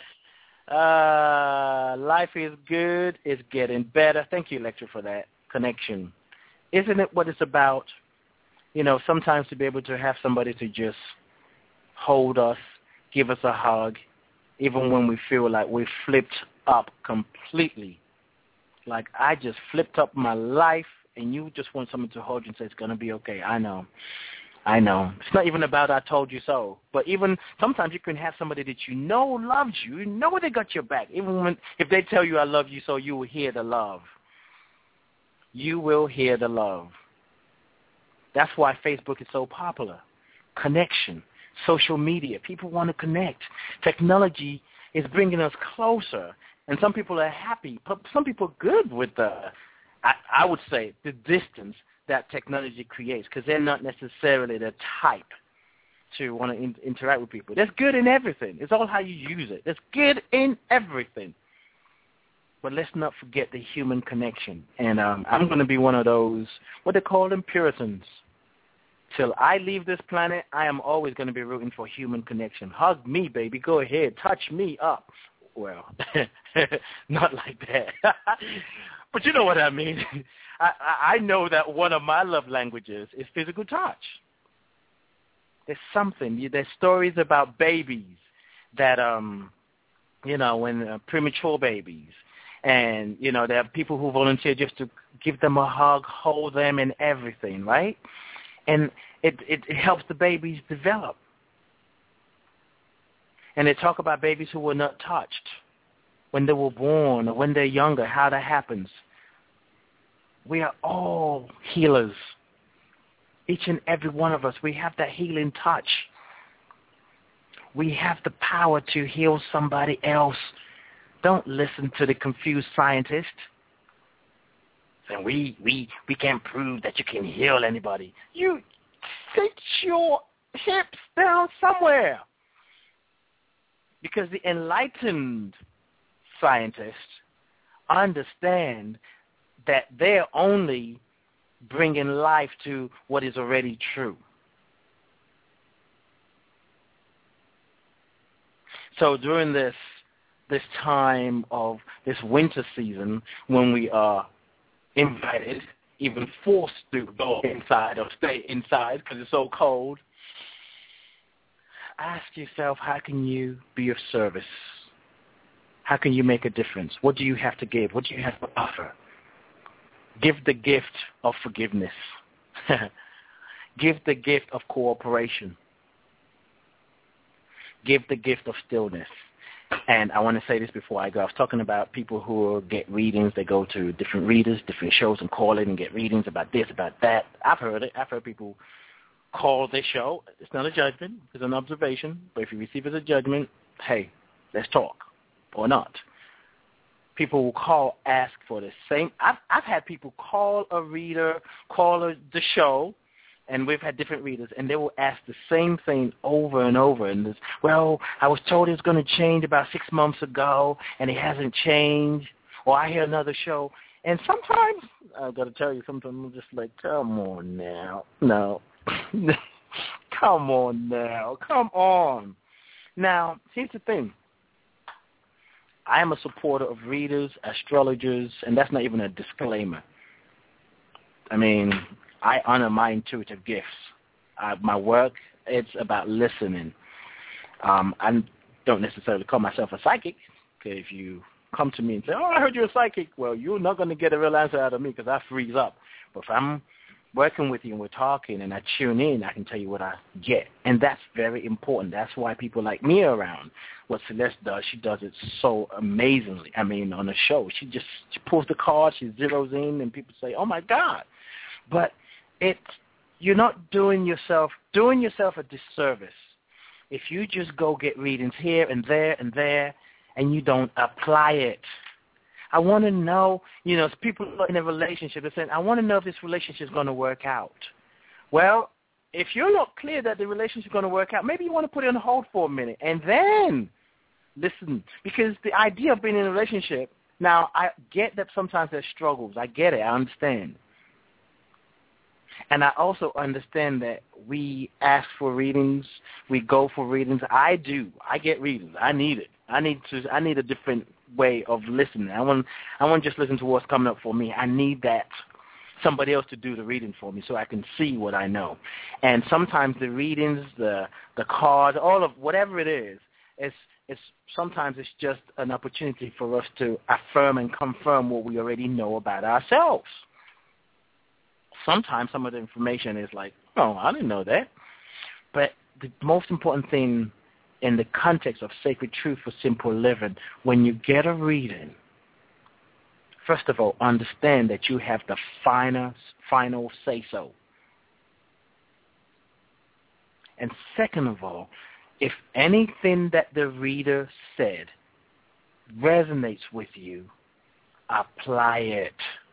Life is good. It's getting better. Thank you, Electra, for that connection. Isn't it what it's about? Sometimes to be able to have somebody to just hold us, give us a hug, even when we feel like we flipped up completely. Like I just flipped up my life, and you just want someone to hold you and say it's going to be okay. I know. I know. It's not even about I told you so. But even sometimes you can have somebody that you know loves you. You know they got your back. Even if they tell you I love you so, you will hear the love. You will hear the love. That's why Facebook is so popular. Connection. Social media. People want to connect. Technology is bringing us closer. And some people are happy. But some people are good with I would say, the distance that technology creates, because they're not necessarily the type to want to interact with people. That's good in everything. It's all how you use it. That's good in everything. But let's not forget the human connection. And I'm going to be one of those, what they call them, Puritans. Till I leave this planet, I am always going to be rooting for human connection. Hug me, baby. Go ahead. Touch me up. Well, not like that. But you know what I mean. I know that one of my love languages is physical touch. There's something. There's stories about babies that, when premature babies. And, there are people who volunteer just to give them a hug, hold them and everything, right? And it helps the babies develop. And they talk about babies who were not touched when they were born or when they're younger, how that happens. We are all healers. Each and every one of us, we have that healing touch. We have the power to heal somebody else. Don't listen to the confused scientist. And we can't prove that you can heal anybody. You sit your hips down somewhere. Because the enlightened scientists understand that they're only bringing life to what is already true. So during this time of this winter season, when we are invited, even forced to go inside or stay inside because it's so cold, ask yourself, how can you be of service? How can you make a difference? What do you have to give? What do you have to offer? Give the gift of forgiveness. Give the gift of cooperation. Give the gift of stillness. And I want to say this before I go. I was talking about people who get readings. They go to different readers, different shows, and call in and get readings about this, about that. I've heard it. I've heard people call this show. It's not a judgment. It's an observation. But if you receive it as a judgment, hey, let's talk or not. People will call, ask for the same. I've had people call a reader, the show, and we've had different readers, and they will ask the same thing over and over. And this, well, I was told it was going to change about 6 months ago, and it hasn't changed. Or I hear another show. And sometimes, I've got to tell you, sometimes I'm just like, come on now. No. Come on now. Come on. Now, here's the thing. I am a supporter of readers, astrologers, and that's not even a disclaimer. I mean, I honor my intuitive gifts. My work, it's about listening. I don't necessarily call myself a psychic, because if you come to me and say, oh, I heard you're a psychic, well, you're not going to get a real answer out of me because I freeze up. But if I'm working with you and we're talking and I tune in, I can tell you what I get. And that's very important. That's why people like me are around. What Celeste does, she does it so amazingly. I mean, on the show, she pulls the card, she zeroes in, and people say, oh, my God. But you're not doing yourself a disservice if you just go get readings here and there, and you don't apply it. I want to know, people in a relationship, they're saying, I want to know if this relationship is going to work out. Well, if you're not clear that the relationship is going to work out, maybe you want to put it on hold for a minute and then listen. Because the idea of being in a relationship, now I get that sometimes there's struggles. I get it. I understand. And I also understand that we ask for readings, we go for readings. I do. I get readings. I need it. I need a different way of listening. I want to just listen to what's coming up for me. I need that somebody else to do the reading for me so I can see what I know. And sometimes the readings, the cards, all of whatever it is, sometimes it's just an opportunity for us to affirm and confirm what we already know about ourselves. Sometimes some of the information is like, oh, I didn't know that. But the most important thing in the context of Sacred Truth for Simple Living, when you get a reading, first of all, understand that you have the final say-so. And second of all, if anything that the reader said resonates with you, apply it.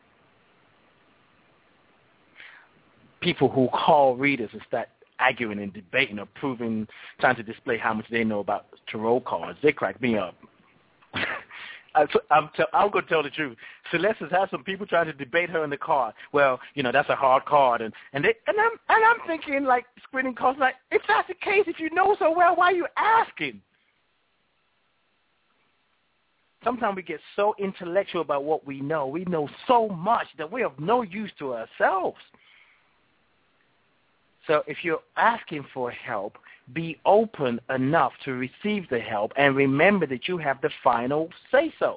People who call readers and start arguing and debating or proving, trying to display how much they know about tarot cards, they crack me up. I'm going to tell the truth. Celeste has had some people trying to debate her in the car. Well, that's a hard card, and I'm thinking, like, screening cards, like, if that's the case, if you know so well, why are you asking? Sometimes we get so intellectual about what we know. We know so much that we're of no use to ourselves. So if you're asking for help, be open enough to receive the help and remember that you have the final say-so.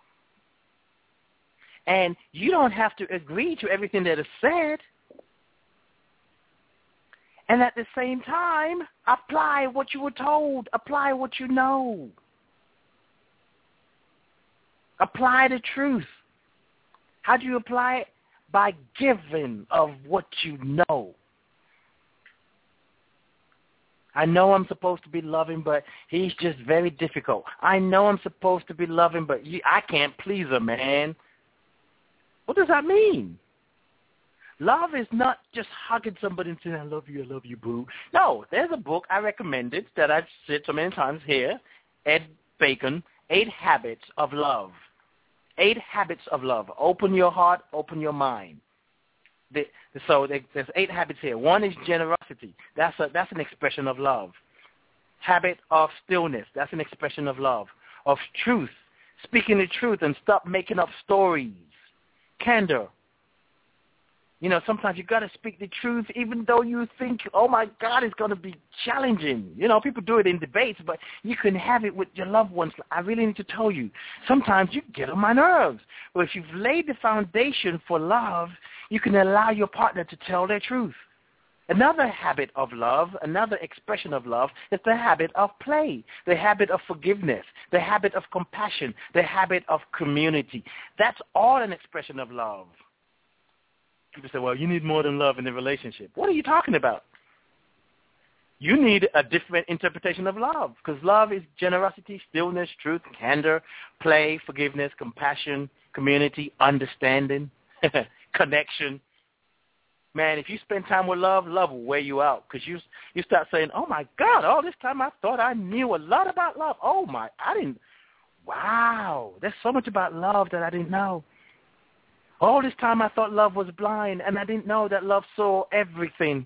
And you don't have to agree to everything that is said. And at the same time, apply what you were told. Apply what you know. Apply the truth. How do you apply it? By giving of what you know. I know I'm supposed to be loving, but he's just very difficult. I know I'm supposed to be loving, but I can't please him, man. What does that mean? Love is not just hugging somebody and saying, I love you, boo. No, there's a book I recommended that I've said so many times here, Ed Bacon, 8 Habits of Love. 8 Habits of Love. Open your heart, open your mind. So there's 8 habits here. 1 is generosity. That's an expression of love. Habit of stillness. That's an expression of love. Of truth. Speaking the truth and stop making up stories. Candor. Sometimes you got to speak the truth even though you think, oh, my God, it's going to be challenging. People do it in debates, but you can have it with your loved ones. I really need to tell you, sometimes you get on my nerves. But if you've laid the foundation for love, you can allow your partner to tell their truth. Another habit of love, another expression of love, is the habit of play, the habit of forgiveness, the habit of compassion, the habit of community. That's all an expression of love. People say, well, you need more than love in a relationship. What are you talking about? You need a different interpretation of love, because love is generosity, stillness, truth, candor, play, forgiveness, compassion, community, understanding, connection. Man, if you spend time with love, love will wear you out, because you start saying, oh, my God, all this time I thought I knew a lot about love. Wow, there's so much about love that I didn't know. All this time I thought love was blind, and I didn't know that love saw everything.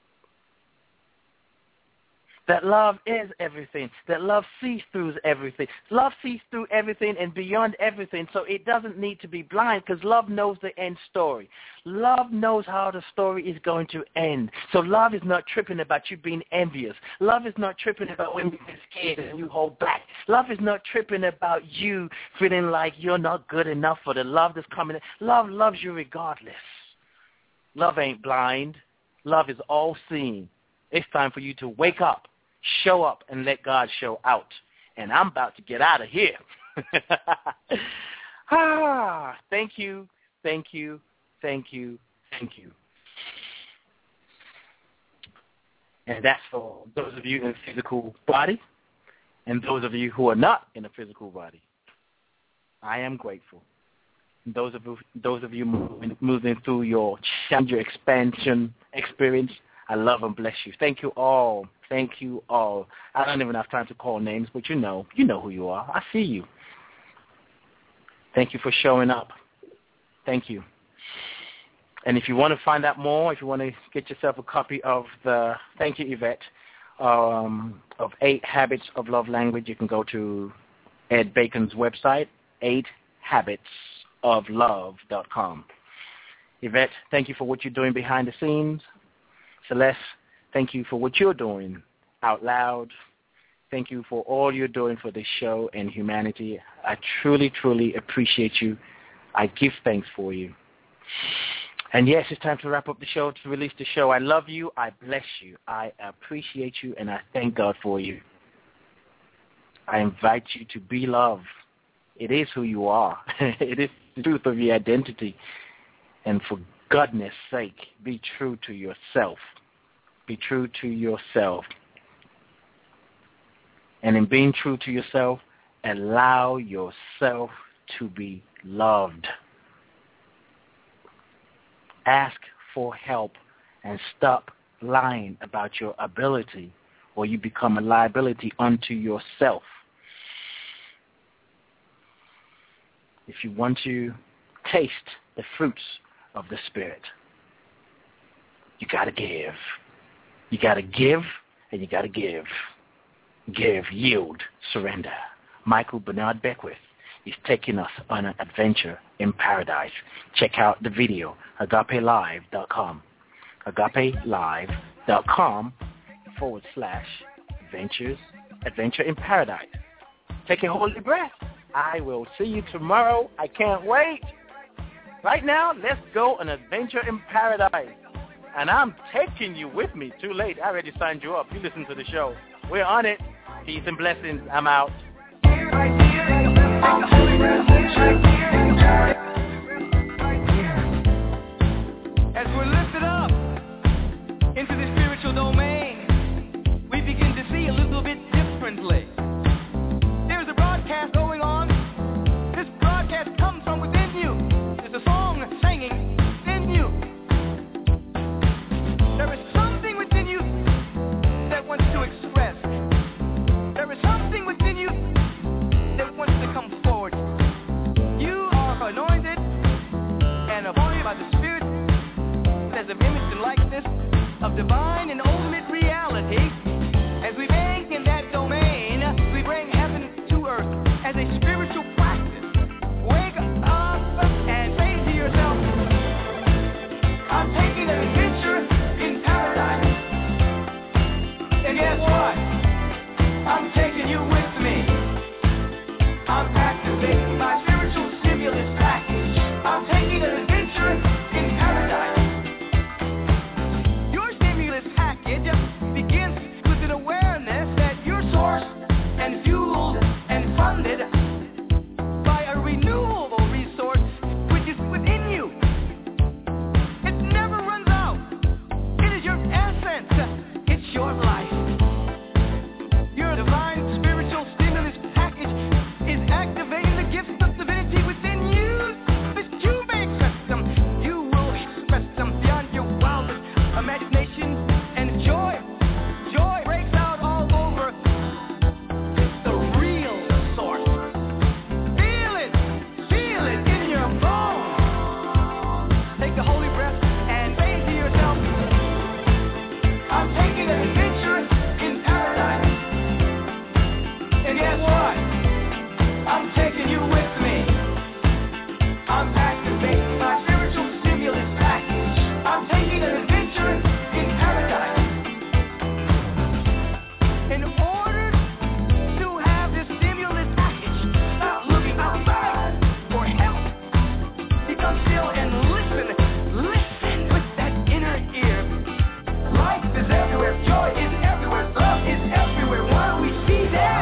That love is everything. That love sees through everything. Love sees through everything and beyond everything, so it doesn't need to be blind, because love knows the end story. Love knows how the story is going to end. So love is not tripping about you being envious. Love is not tripping about when you get scared and you hold back. Love is not tripping about you feeling like you're not good enough for the love that's coming in. Love loves you regardless. Love ain't blind. Love is all-seeing. It's time for you to wake up, show up, and let God show out. And I'm about to get out of here. Thank you, thank you, thank you, thank you. And that's for those of you in a physical body and those of you who are not in a physical body. I am grateful. And those of you moving through your challenge, your expansion experience, I love and bless you. Thank you all. Thank you all. I don't even have time to call names, but you know who you are. I see you. Thank you for showing up. Thank you. And if you want to find out more, if you want to get yourself a copy of the, thank you, Yvette, of 8 Habits of Love Language, you can go to Ed Bacon's website, 8habitsoflove.com. Yvette, thank you for what you're doing behind the scenes. Celeste, thank you for what you're doing out loud. Thank you for all you're doing for this show and humanity. I truly, truly appreciate you. I give thanks for you. And yes, it's time to wrap up the show, to release the show. I love you. I bless you. I appreciate you, and I thank God for you. I invite you to be loved. It is who you are. It is the truth of your identity. And for goodness sake, be true to yourself. Be true to yourself. And in being true to yourself, allow yourself to be loved. Ask for help and stop lying about your ability, or you become a liability unto yourself. If you want to taste the fruits of the Spirit, you got to give. You got to give, and you got to give. Give, yield, surrender. Michael Bernard Beckwith is taking us on an adventure in paradise. Check out the video, agapelive.com. agapelive.com/ventures, adventure in paradise. Take a holy breath. I will see you tomorrow. I can't wait. Right now, let's go on an adventure in paradise. And I'm taking you with me. Too late. I already signed you up. You listen to the show. We're on it. Peace and blessings. I'm out. As we're lifted up into the spiritual domain, we begin to see a little bit differently. There's a broadcast going on. This broadcast comes from within you. There's a song singing in you. There is something within you that wants to express. There is something within you that wants to come forward. You are anointed and appointed by the Spirit as an image and likeness of divine and ultimate reality. As we bank in that domain, we bring heaven to earth as a spiritual practice. Wake up and say to yourself, I'm taking an adventure in paradise. And guess what? I'm taking you with me. I'm activating my spiritual stimulus package. I'm taking an adventure in paradise. Your stimulus package begins with an awareness that you're sourced and fueled and funded by a renewable resource which is within you. It never runs out. It is your essence. It's your life. Your divine spiritual stimulus package is activating the gifts of divinity within you. This Q-Bake system, you will express them beyond your wildest imagination and joy. Joy breaks out all over. It's the real source. Feel it in your bones. Take a holy breath and say to yourself, I'm taking an adventure in paradise. And guess what? I'm taking you with me. I'm activating my spiritual stimulus package. I'm taking an adventure in paradise. In order to have this stimulus package, stop looking outside for help. Become still and listen. Listen with that inner ear. Life is everywhere. Joy is everywhere. Love is everywhere. Why don't we see that?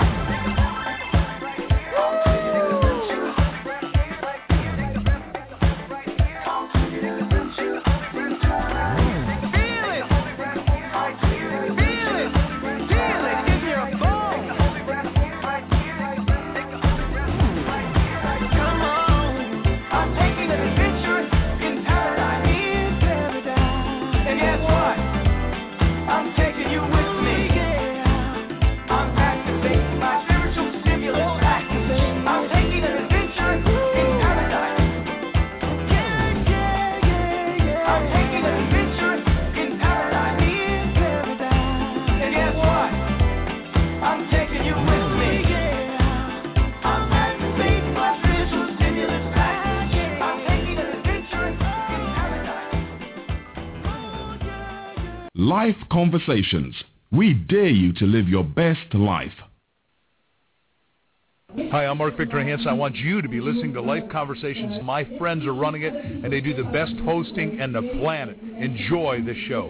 Life Conversations. We dare you to live your best life. Hi, I'm Mark Victor Hansen. I want you to be listening to Life Conversations. My friends are running it, and they do the best hosting in the planet. Enjoy the show.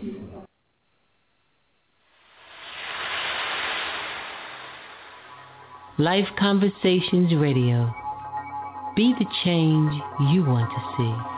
Life Conversations Radio. Be the change you want to see.